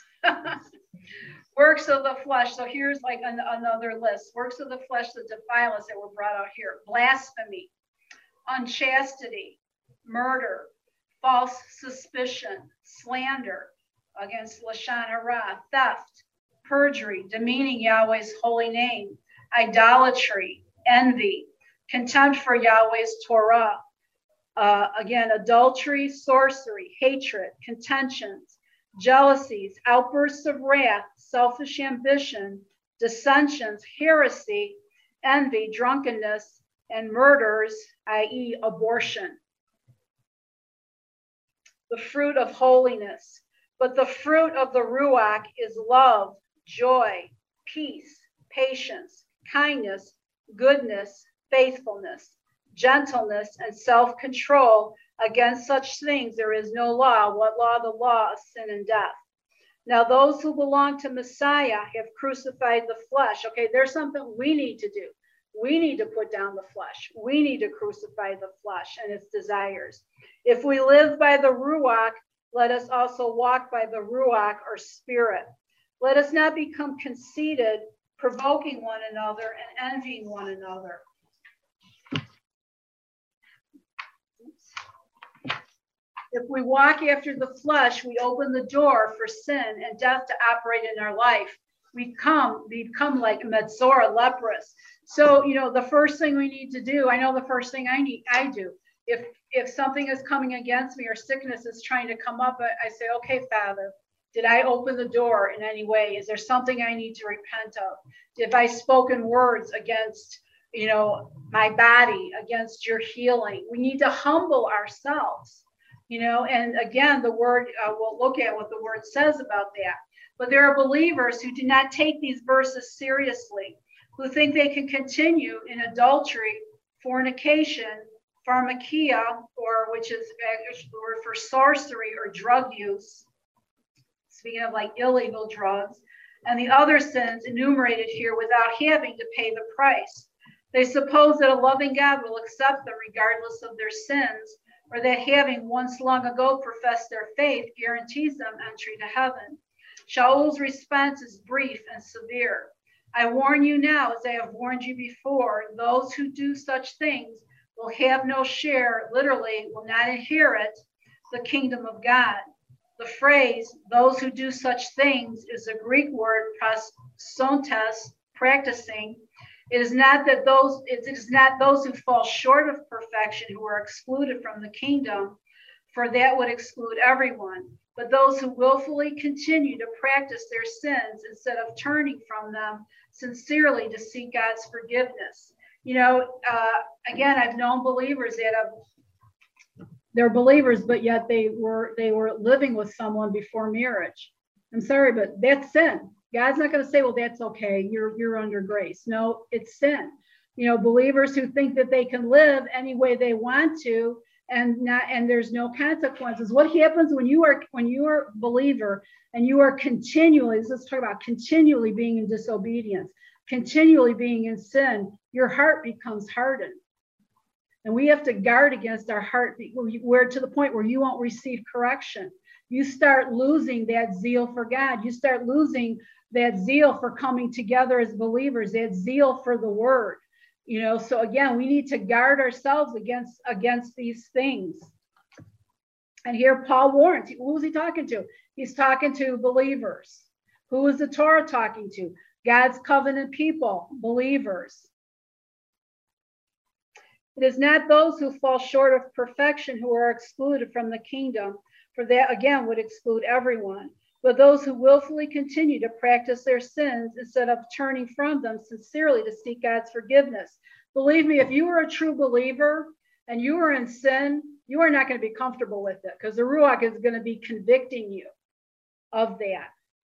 Works of the flesh. So here's like an, another list. Works of the flesh that defile us that were brought out here: blasphemy, unchastity, murder, false suspicion, slander against Lashon Hara, theft, perjury, demeaning Yahweh's holy name, idolatry, envy, contempt for Yahweh's Torah. Uh, again, adultery, sorcery, hatred, contentions, jealousies, outbursts of wrath, selfish ambition, dissensions, heresy, envy, drunkenness, and murders, that is abortion. The fruit of holiness. But the fruit of the Ruach is love, joy, peace, patience, kindness, goodness, faithfulness, gentleness, and self-control. Against such things there is no law. What law? The law of sin and death. Now those who belong to Messiah have crucified the flesh. Okay, there's something we need to do. We need to put down the flesh. We need to crucify the flesh and its desires. If we live by the Ruach, let us also walk by the Ruach, or Spirit. Let us not become conceited, provoking one another and envying one another. If we walk after the flesh, we open the door for sin and death to operate in our life. We come, we become like Metzora, leprous. So, you know, the first thing we need to do, I know the first thing I need, I do, if if something is coming against me or sickness is trying to come up, I say, okay, Father, did I open the door in any way? Is there something I need to repent of? Have I spoken words against, you know, my body, against your healing? We need to humble ourselves. You know, and again, the word, uh, we'll look at what the word says about that. But there are believers who do not take these verses seriously, who think they can continue in adultery, fornication, pharmakia, or which is the word for sorcery or drug use, speaking of like illegal drugs, and the other sins enumerated here without having to pay the price. They suppose that a loving God will accept them regardless of their sins, or that having once long ago professed their faith guarantees them entry to heaven. Shaul's response is brief and severe. I warn you now, as I have warned you before, those who do such things will have no share, literally, will not inherit the kingdom of God. The phrase, those who do such things, is a Greek word, prosontes, practicing. It is not that those, it is not those who fall short of perfection who are excluded from the kingdom, for that would exclude everyone, but those who willfully continue to practice their sins instead of turning from them sincerely to seek God's forgiveness. You know, uh, again, I've known believers that have, they're believers, but yet they were they were living with someone before marriage. I'm sorry, but that's sin. God's not going to say, well, that's okay. You're, you're under grace. No, it's sin. You know, believers who think that they can live any way they want to and not, and there's no consequences. What happens when you are, when you are a believer and you are continually, let's talk about continually being in disobedience, continually being in sin, your heart becomes hardened. And we have to guard against our heart, where to the point where you won't receive correction. You start losing that zeal for God. You start losing that zeal for coming together as believers, that zeal for the word. You know, so again, we need to guard ourselves against, against these things. And here Paul warns, who is he talking to? He's talking to believers. Who is the Torah talking to? God's covenant people, believers. It is not those who fall short of perfection who are excluded from the kingdom, for that again would exclude everyone, but those who willfully continue to practice their sins instead of turning from them sincerely to seek God's forgiveness. Believe me, if you are a true believer and you are in sin, you are not going to be comfortable with it, because the Ruach is going to be convicting you of that.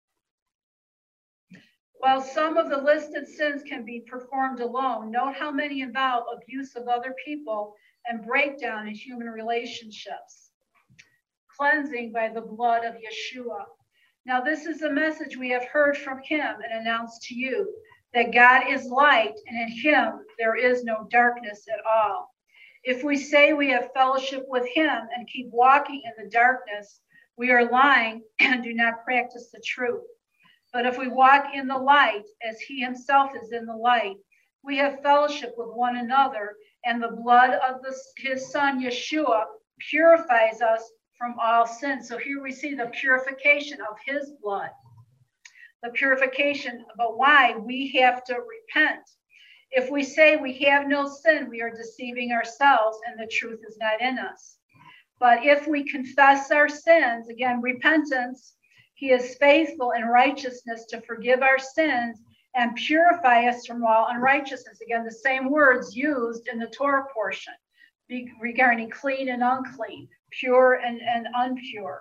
While some of the listed sins can be performed alone, note how many involve abuse of other people and breakdown in human relationships. Cleansing by the blood of Yeshua. Now, this is a message we have heard from him and announced to you, that God is light, and in him there is no darkness at all. If we say we have fellowship with him and keep walking in the darkness, we are lying and do not practice the truth. But if we walk in the light, as he himself is in the light, we have fellowship with one another, and the blood of the, his son Yeshua purifies us from all sin. So here we see the purification of his blood. The purification, but why? We have to repent. If we say we have no sin, we are deceiving ourselves and the truth is not in us. But if we confess our sins, again, repentance, he is faithful in righteousness to forgive our sins and purify us from all unrighteousness. Again, the same words used in the Torah portion regarding clean and unclean, pure and, and unpure.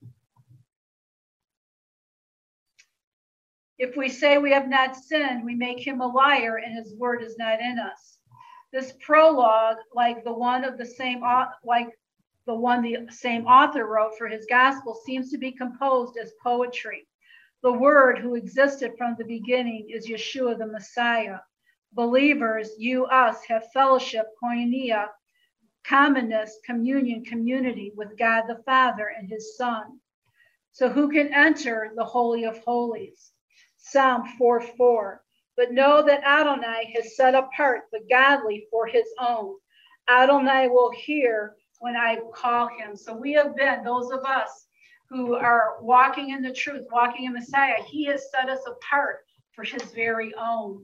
If we say we have not sinned, we make him a liar and his word is not in us. This prologue, like the one of the same, like the one the same author wrote for his gospel, seems to be composed as poetry. The word who existed from the beginning is Yeshua the Messiah. Believers, you, us, have fellowship, koinonia, commonness, communion, community with God the Father and his Son. So who can enter the Holy of Holies? Psalm four four. But know that Adonai has set apart the godly for his own. Adonai will hear when I call him. So we have been, those of us who are walking in the truth, walking in Messiah, he has set us apart for his very own.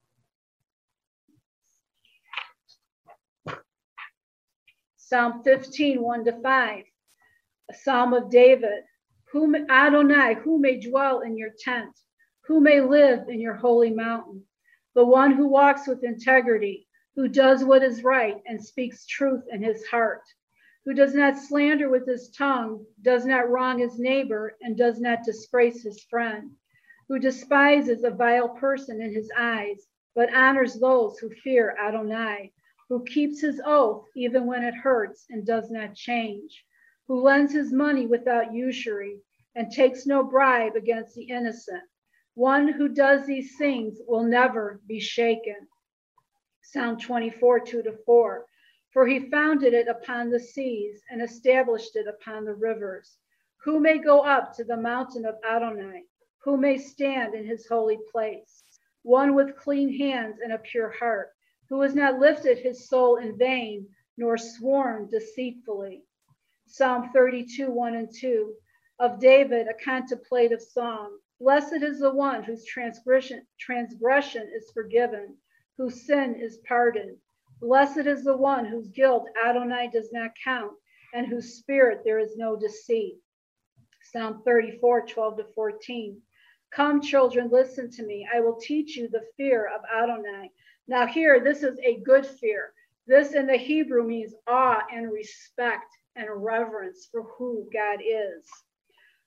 Psalm fifteen, one to five, a psalm of David. Who, Adonai, who may dwell in your tent? Who may live in your holy mountain? The one who walks with integrity, who does what is right and speaks truth in his heart, who does not slander with his tongue, does not wrong his neighbor, and does not disgrace his friend, who despises a vile person in his eyes, but honors those who fear Adonai, who keeps his oath even when it hurts and does not change, who lends his money without usury and takes no bribe against the innocent. One who does these things will never be shaken. Psalm twenty-four, two to four. For he founded it upon the seas and established it upon the rivers. Who may go up to the mountain of Adonai? Who may stand in his holy place? One with clean hands and a pure heart, who has not lifted his soul in vain, nor sworn deceitfully. Psalm thirty-two, one and two. Of David, a contemplative psalm. Blessed is the one whose transgression, transgression is forgiven, whose sin is pardoned. Blessed is the one whose guilt Adonai does not count, and whose spirit there is no deceit. Psalm thirty-four, twelve to fourteen. Come, children, listen to me. I will teach you the fear of Adonai. Now here, this is a good fear. This in the Hebrew means awe and respect and reverence for who God is.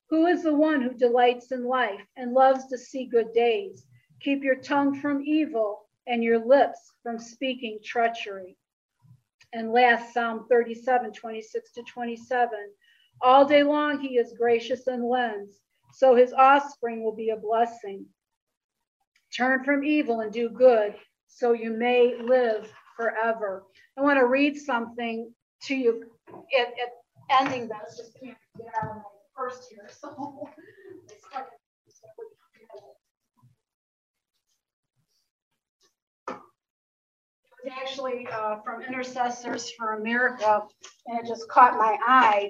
Who is the one who delights in life and loves to see good days? Keep your tongue from evil and your lips from speaking treachery. And last, Psalm thirty-seven, twenty-six to twenty-seven. All day long he is gracious and lends, so his offspring will be a blessing. Turn from evil and do good, so you may live forever. I want to read something to you at, at ending this. Just can't get out of my first here. So it's actually uh, from Intercessors for America, and it just caught my eye.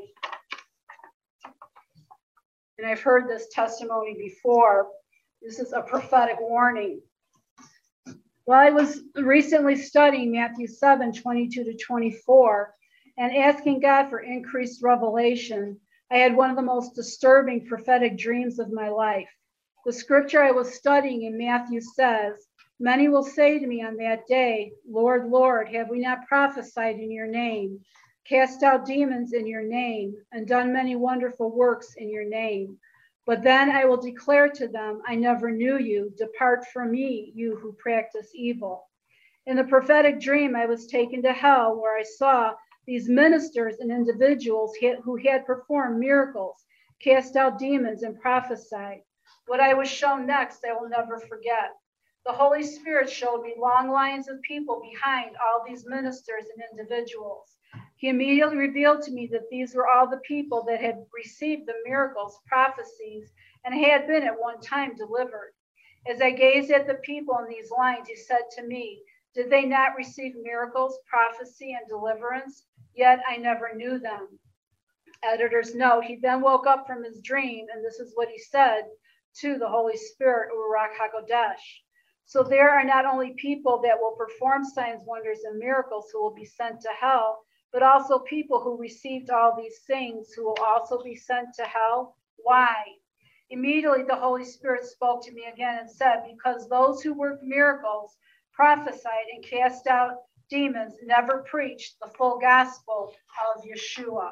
And I've heard this testimony before. This is a prophetic warning. Well, I was recently studying Matthew seven, twenty-two to twenty-four, and asking God for increased revelation. I had one of the most disturbing prophetic dreams of my life. The scripture I was studying in Matthew says, many will say to me on that day, Lord, Lord, have we not prophesied in your name, cast out demons in your name, and done many wonderful works in your name? But then I will declare to them, I never knew you. Depart from me, you who practice evil. In the prophetic dream, I was taken to hell, where I saw these ministers and individuals who had performed miracles, cast out demons, and prophesied. What I was shown next, I will never forget. The Holy Spirit showed me long lines of people behind all these ministers and individuals. He immediately revealed to me that these were all the people that had received the miracles, prophecies, and had been at one time delivered. As I gazed at the people in these lines, he said to me, did they not receive miracles, prophecy, and deliverance? Yet I never knew them. Editor's note, he then woke up from his dream, and this is what he said to the Holy Spirit, Ruach HaKodesh. So there are not only people that will perform signs, wonders, and miracles who will be sent to hell, but also people who received all these things who will also be sent to hell. Why? Immediately the Holy Spirit spoke to me again and said, because those who worked miracles, prophesied, and cast out demons never preached the full gospel of Yeshua,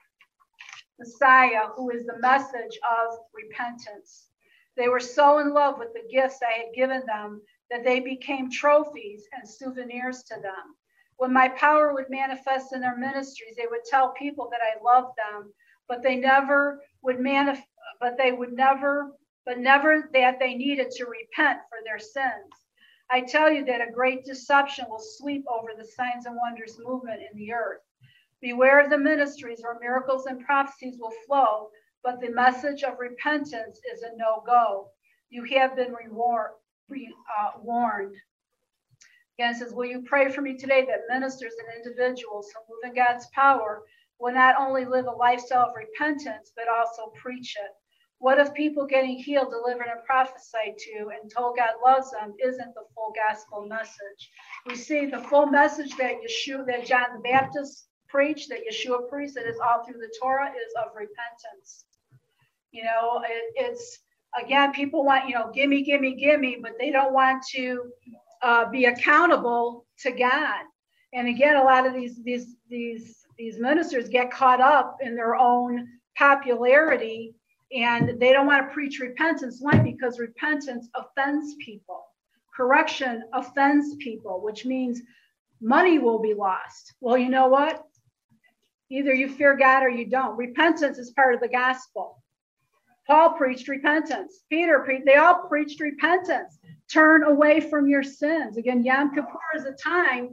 Messiah, who is the message of repentance. They were so in love with the gifts I had given them that they became trophies and souvenirs to them. When my power would manifest in their ministries, they would tell people that I loved them, but they never would manifest, but they would never, but never that they needed to repent for their sins. I tell you that a great deception will sweep over the signs and wonders movement in the earth. Beware of the ministries where miracles and prophecies will flow, but the message of repentance is a no-go. You have been reward, re, uh, warned. Again, it says, will you pray for me today that ministers and individuals who move in God's power will not only live a lifestyle of repentance, but also preach it? What if people getting healed, delivered, and prophesied to and told God loves them isn't the full gospel message? We see the full message that Yeshua, that John the Baptist preached, that Yeshua preached, that is all through the Torah, is of repentance. You know, it, it's, again, people want, you know, gimme, gimme, gimme, but they don't want to uh, be accountable to God. And again, a lot of these, these, these, these ministers get caught up in their own popularity, and they don't want to preach repentance. Why? Because repentance offends people. Correction offends people, which means money will be lost. Well, you know what? Either you fear God or you don't. Repentance is part of the gospel. Paul preached repentance. Peter preached, they all preached repentance. Turn away from your sins. Again, Yom Kippur is a time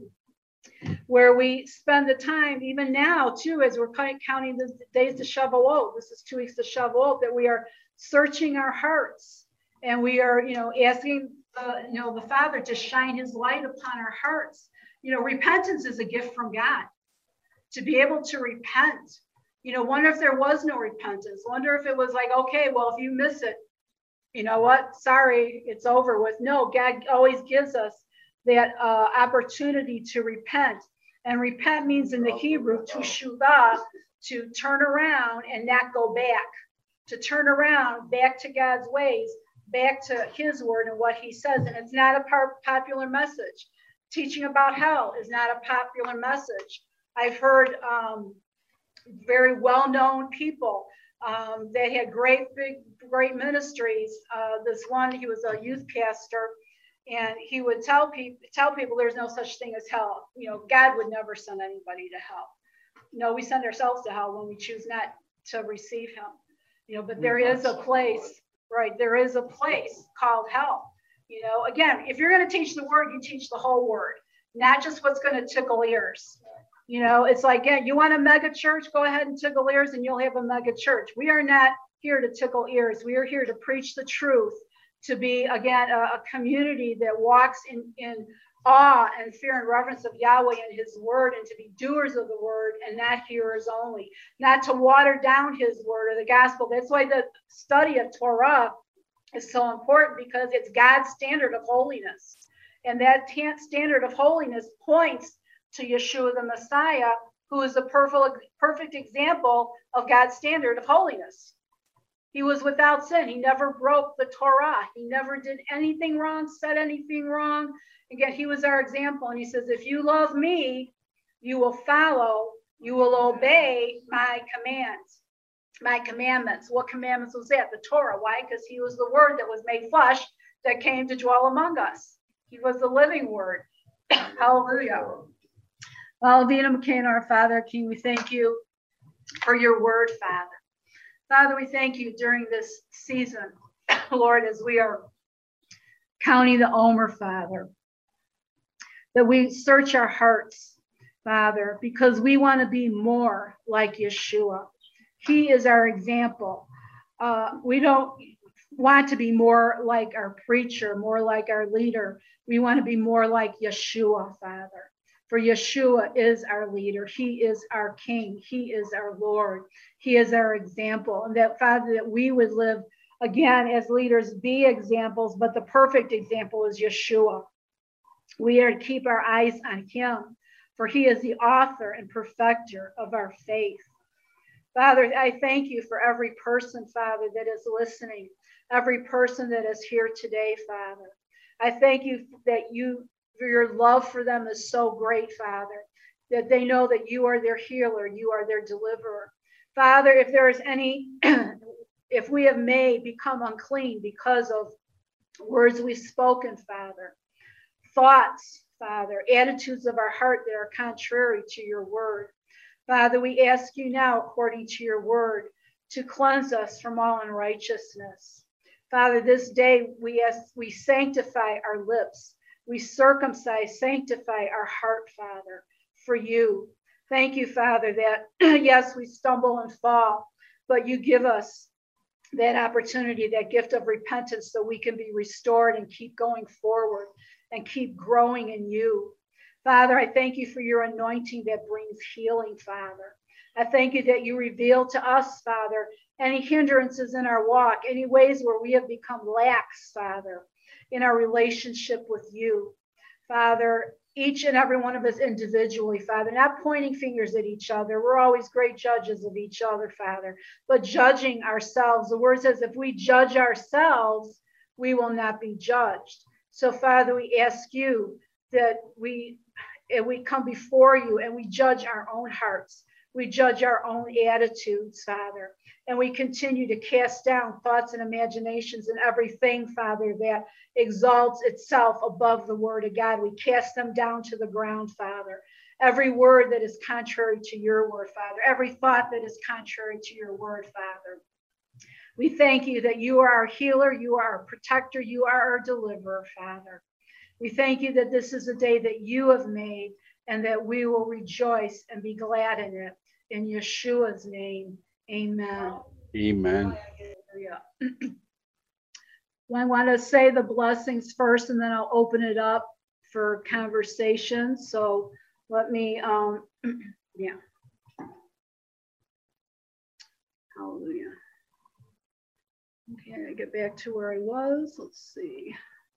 where we spend the time, even now too, as we're counting the days to Shavuot. This is two weeks to Shavuot, that we are searching our hearts, and we are, you know, asking, uh, you know, the Father to shine His light upon our hearts. You know, repentance is a gift from God. To be able to repent, you know, wonder if there was no repentance. Wonder if it was like, okay, well, if you miss it, you know what? Sorry, it's over with. No, God always gives us that uh, opportunity to repent. And repent means in the Hebrew, to shuvah, to turn around and not go back. To turn around, back to God's ways, back to His word and what He says. And it's not a popular message. Teaching about hell is not a popular message. I've heard um, very well-known people Um, they had great, big, great ministries. Uh, this one, he was a youth pastor, and he would tell people, tell people there's no such thing as hell. You know, God would never send anybody to hell. No, we send ourselves to hell when we choose not to receive him. You know, but there is a place, right? There is a place called hell. You know, again, if you're going to teach the word, you teach the whole word, not just what's going to tickle ears. You know, it's like, yeah, you want a mega church? Go ahead and tickle ears and you'll have a mega church. We are not here to tickle ears. We are here to preach the truth, to be, again, a, a community that walks in, in awe and fear and reverence of Yahweh and his word, and to be doers of the word and not hearers only, not to water down his word or the gospel. That's why the study of Torah is so important, because it's God's standard of holiness. And that standard of holiness points to Yeshua the Messiah, who is a perfect, perfect example of God's standard of holiness. He was without sin. He never broke the Torah. He never did anything wrong, said anything wrong. Again, he was our example. And he says, if you love me, you will follow, you will obey my commands, my commandments. What commandments was that? The Torah. Why? Because he was the word that was made flesh that came to dwell among us. He was the living word. Hallelujah. Well, Avinu Mekain, our Father, King, we thank you for your word, Father. Father, we thank you during this season, Lord, as we are counting the Omer, Father, that we search our hearts, Father, because we want to be more like Yeshua. He is our example. Uh, we don't want to be more like our preacher, more like our leader. We want to be more like Yeshua, Father. For Yeshua is our leader. He is our King. He is our Lord. He is our example. And that, Father, that we would live, again, as leaders, be examples, but the perfect example is Yeshua. We are to keep our eyes on him, for he is the author and perfecter of our faith. Father, I thank you for every person, Father, that is listening, every person that is here today, Father. I thank you that you, for your love for them is so great, Father, that they know that you are their healer, you are their deliverer. Father, if there is any, if we have made become unclean because of words we've spoken, Father, thoughts, Father, attitudes of our heart that are contrary to your word, Father, we ask you now, according to your word, to cleanse us from all unrighteousness. Father, this day we ask, we sanctify our lips. We circumcise, sanctify our heart, Father, for you. Thank you, Father, that yes, we stumble and fall, but you give us that opportunity, that gift of repentance, so we can be restored and keep going forward and keep growing in you. Father, I thank you for your anointing that brings healing, Father. I thank you that you reveal to us, Father, any hindrances in our walk, any ways where we have become lax, Father, in our relationship with you. Father, each and every one of us individually, Father, not pointing fingers at each other. We're always great judges of each other, Father, but judging ourselves. The word says if we judge ourselves, we will not be judged. So, Father, we ask you that we, we come before you and we judge our own hearts. We judge our own attitudes, Father, and we continue to cast down thoughts and imaginations and everything, Father, that exalts itself above the word of God. We cast them down to the ground, Father. Every word that is contrary to your word, Father. Every thought that is contrary to your word, Father. We thank you that you are our healer, you are our protector, you are our deliverer, Father. We thank you that this is a day that you have made and that we will rejoice and be glad in it. In Yeshua's name, amen. Amen. Well, I want to say the blessings first, and then I'll open it up for conversation. So let me, um, yeah. Hallelujah. Okay, I get back to where I was. Let's see.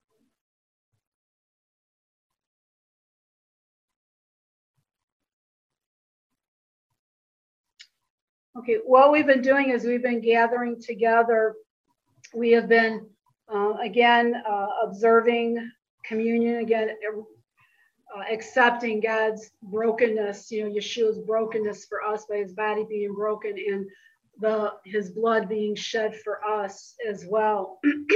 Okay, what we've been doing is we've been gathering together. We have been, uh, again, uh, observing communion, again, uh, accepting God's brokenness, you know, Yeshua's brokenness for us by his body being broken, and the his blood being shed for us as well.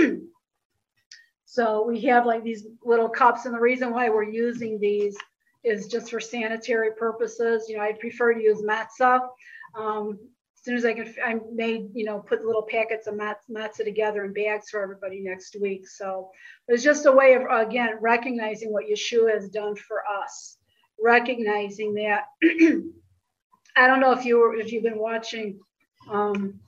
So we have like these little cups, and the reason why we're using these is just for sanitary purposes. You know, I prefer to use matzah. Um, as soon as I can, I made, you know, put little packets of matzah together in bags for everybody next week. So it's just a way of, again, recognizing what Yeshua has done for us, recognizing that. I don't know if you were, if you've been watching um,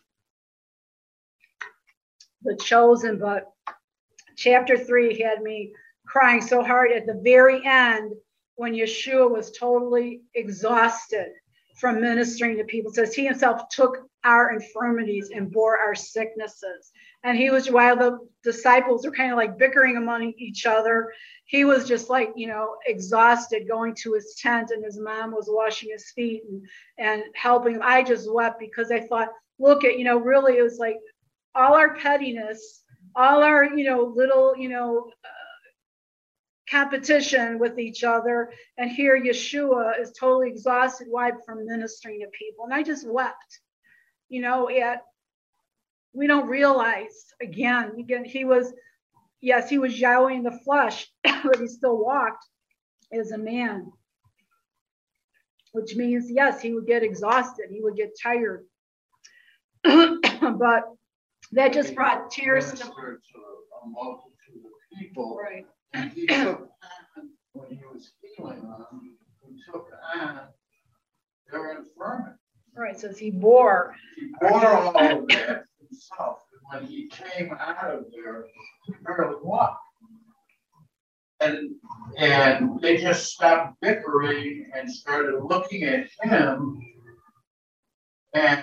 The Chosen, but chapter three had me crying so hard at the very end when Yeshua was totally exhausted from ministering to people. It says he himself took our infirmities and bore our sicknesses. And he was, while the disciples were kind of like bickering among each other, he was just like, you know, exhausted, going to his tent, and his mom was washing his feet and, and helping him. I just wept because I thought, look at, you know, really it was like all our pettiness, all our, you know, little, you know, uh, competition with each other. And here Yeshua is totally exhausted. Why? From ministering to people. And I just wept, you know, at, we don't realize, again, again, he was, yes, he was Yahweh in the flesh, but he still walked as a man, which means, yes, he would get exhausted. He would get tired. But that just brought tears to a multitude of people. Right. And he took on, when he was healing them, he took on their infirmity. Right, so he bore. He bore all of that himself. And when he came out of there, he barely walked. And, and they just stopped bickering and started looking at him. And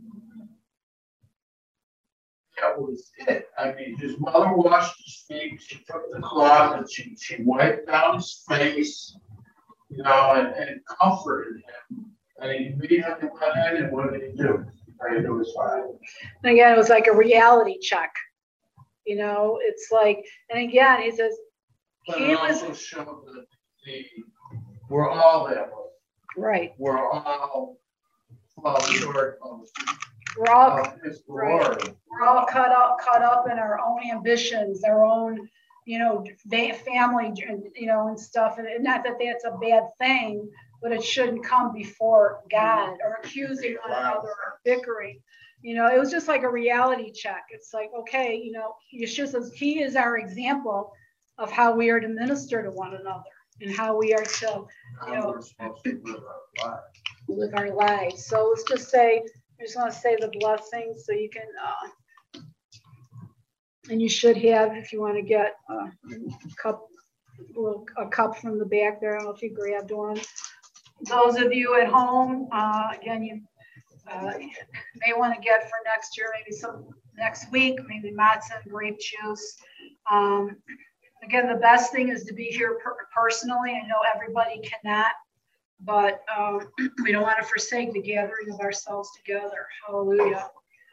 that was it. I mean, his mother washed his feet. She took the cloth and she, she wiped down his face, you know, and, and comforted him. And he immediately went in, and what did he do? He to his father. And again, it was like a reality check. You know, it's like, and again, he says, but he it was. also showed that the, we're all that way. Right. We're all fall short of. We're all, right. We're all caught up, caught up in our own ambitions, our own, you know, family, you know, and stuff. And not that that's a bad thing, but it shouldn't come before God, or accusing one another or bickering. You know, it was just like a reality check. It's like, okay, you know, Yeshua says he is our example of how we are to minister to one another and how we are to, you know, to live our lives. live our lives. So let's just say, I just want to say the blessings so you can, uh, and you should have, if you want to get uh, a cup, a, little, a cup from the back there. I don't know if you grabbed one. Those of you at home, uh, again, you uh, may want to get for next year, maybe some next week, maybe matzah and grape juice. Um, again, the best thing is to be here per personally. I know everybody cannot. But um, we don't want to forsake the gathering of ourselves together. Hallelujah.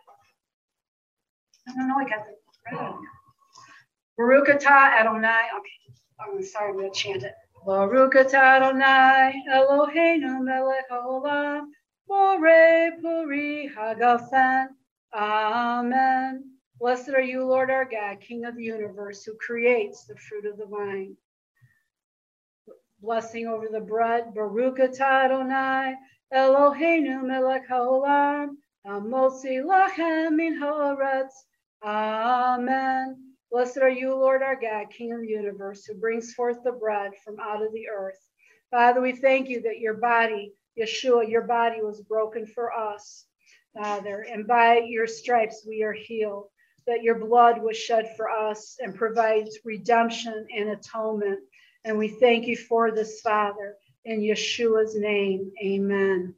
I don't know, I got the right on here. Baruch atah Adonai. Okay, I'm sorry, I'm going to chant it. Baruch atah Adonai, Eloheinu melech haolam, borei puri hagafen. Amen. Blessed are you, Lord our God, King of the universe, who creates the fruit of the vine. Blessing over the bread. Baruch atah Adonai, Eloheinu melech haolam, hamotzi lachem min haaretz. Amen. Blessed are you, Lord our God, King of the universe, who brings forth the bread from out of the earth. Father, we thank you that your body, Yeshua, your body was broken for us, Father, and by your stripes we are healed, that your blood was shed for us and provides redemption and atonement. And we thank you for this, Father, in Yeshua's name. Amen.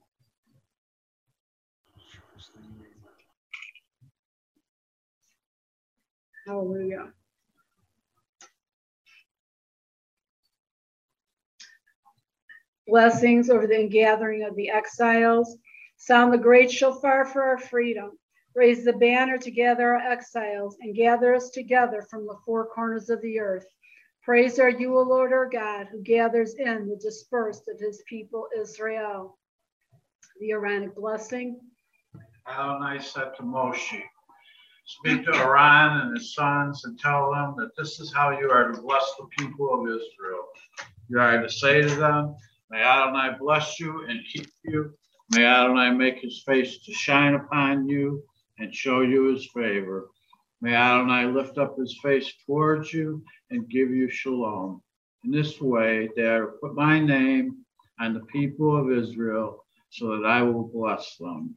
Hallelujah. Blessings over the gathering of the exiles. Sound the great shofar for our freedom. Raise the banner to gather our exiles and gather us together from the four corners of the earth. Praise are you, O Lord our God, who gathers in the dispersed of his people Israel. The Aaronic blessing. Adonai said to Moshe, speak to Aaron and his sons and tell them that this is how you are to bless the people of Israel. You are to say to them, may Adonai bless you and keep you. May Adonai make his face to shine upon you and show you his favor. May Adonai lift up his face towards you and give you shalom. In this way, they are to put my name on the people of Israel so that I will bless them.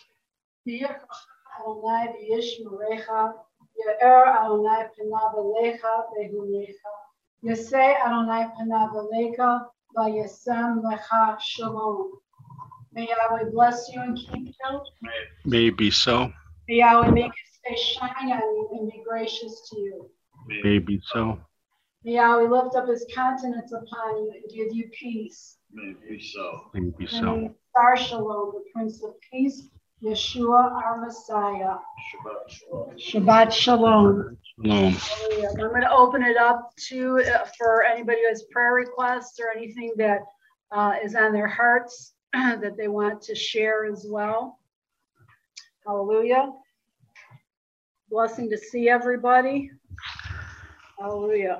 Adonai v'yishmerecha, Ye'er Adonai panav elecha v'hunecha, Yaseh Adonai panav elecha v'yasem lecha shalom. May Yahweh bless you and keep you. May it be so. May Yahweh make his face shine on you and be gracious to you. May it be so. May Yahweh lift up his countenance upon you and give you peace. May it be so. May it be And so. may Sar Shalom, the Prince of Peace, Yeshua, our Messiah. Shabbat shalom. Shabbat Shalom. Shalom. I'm going to open it up to uh, for anybody who has prayer requests or anything that uh, is on their hearts that they want to share as well. Hallelujah. Blessing to see everybody. Hallelujah.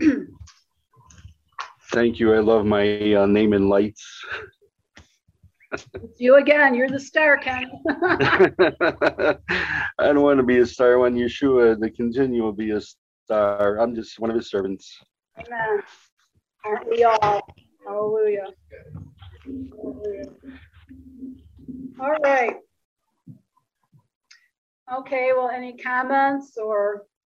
Thank you. I love my uh, name and lights. It's you again. You're the star, Ken. I don't want to be a star. I want Yeshua to continue to be a star. I'm just one of his servants. Amen. Aren't we all? Hallelujah. Hallelujah. All right. Okay, well, any comments or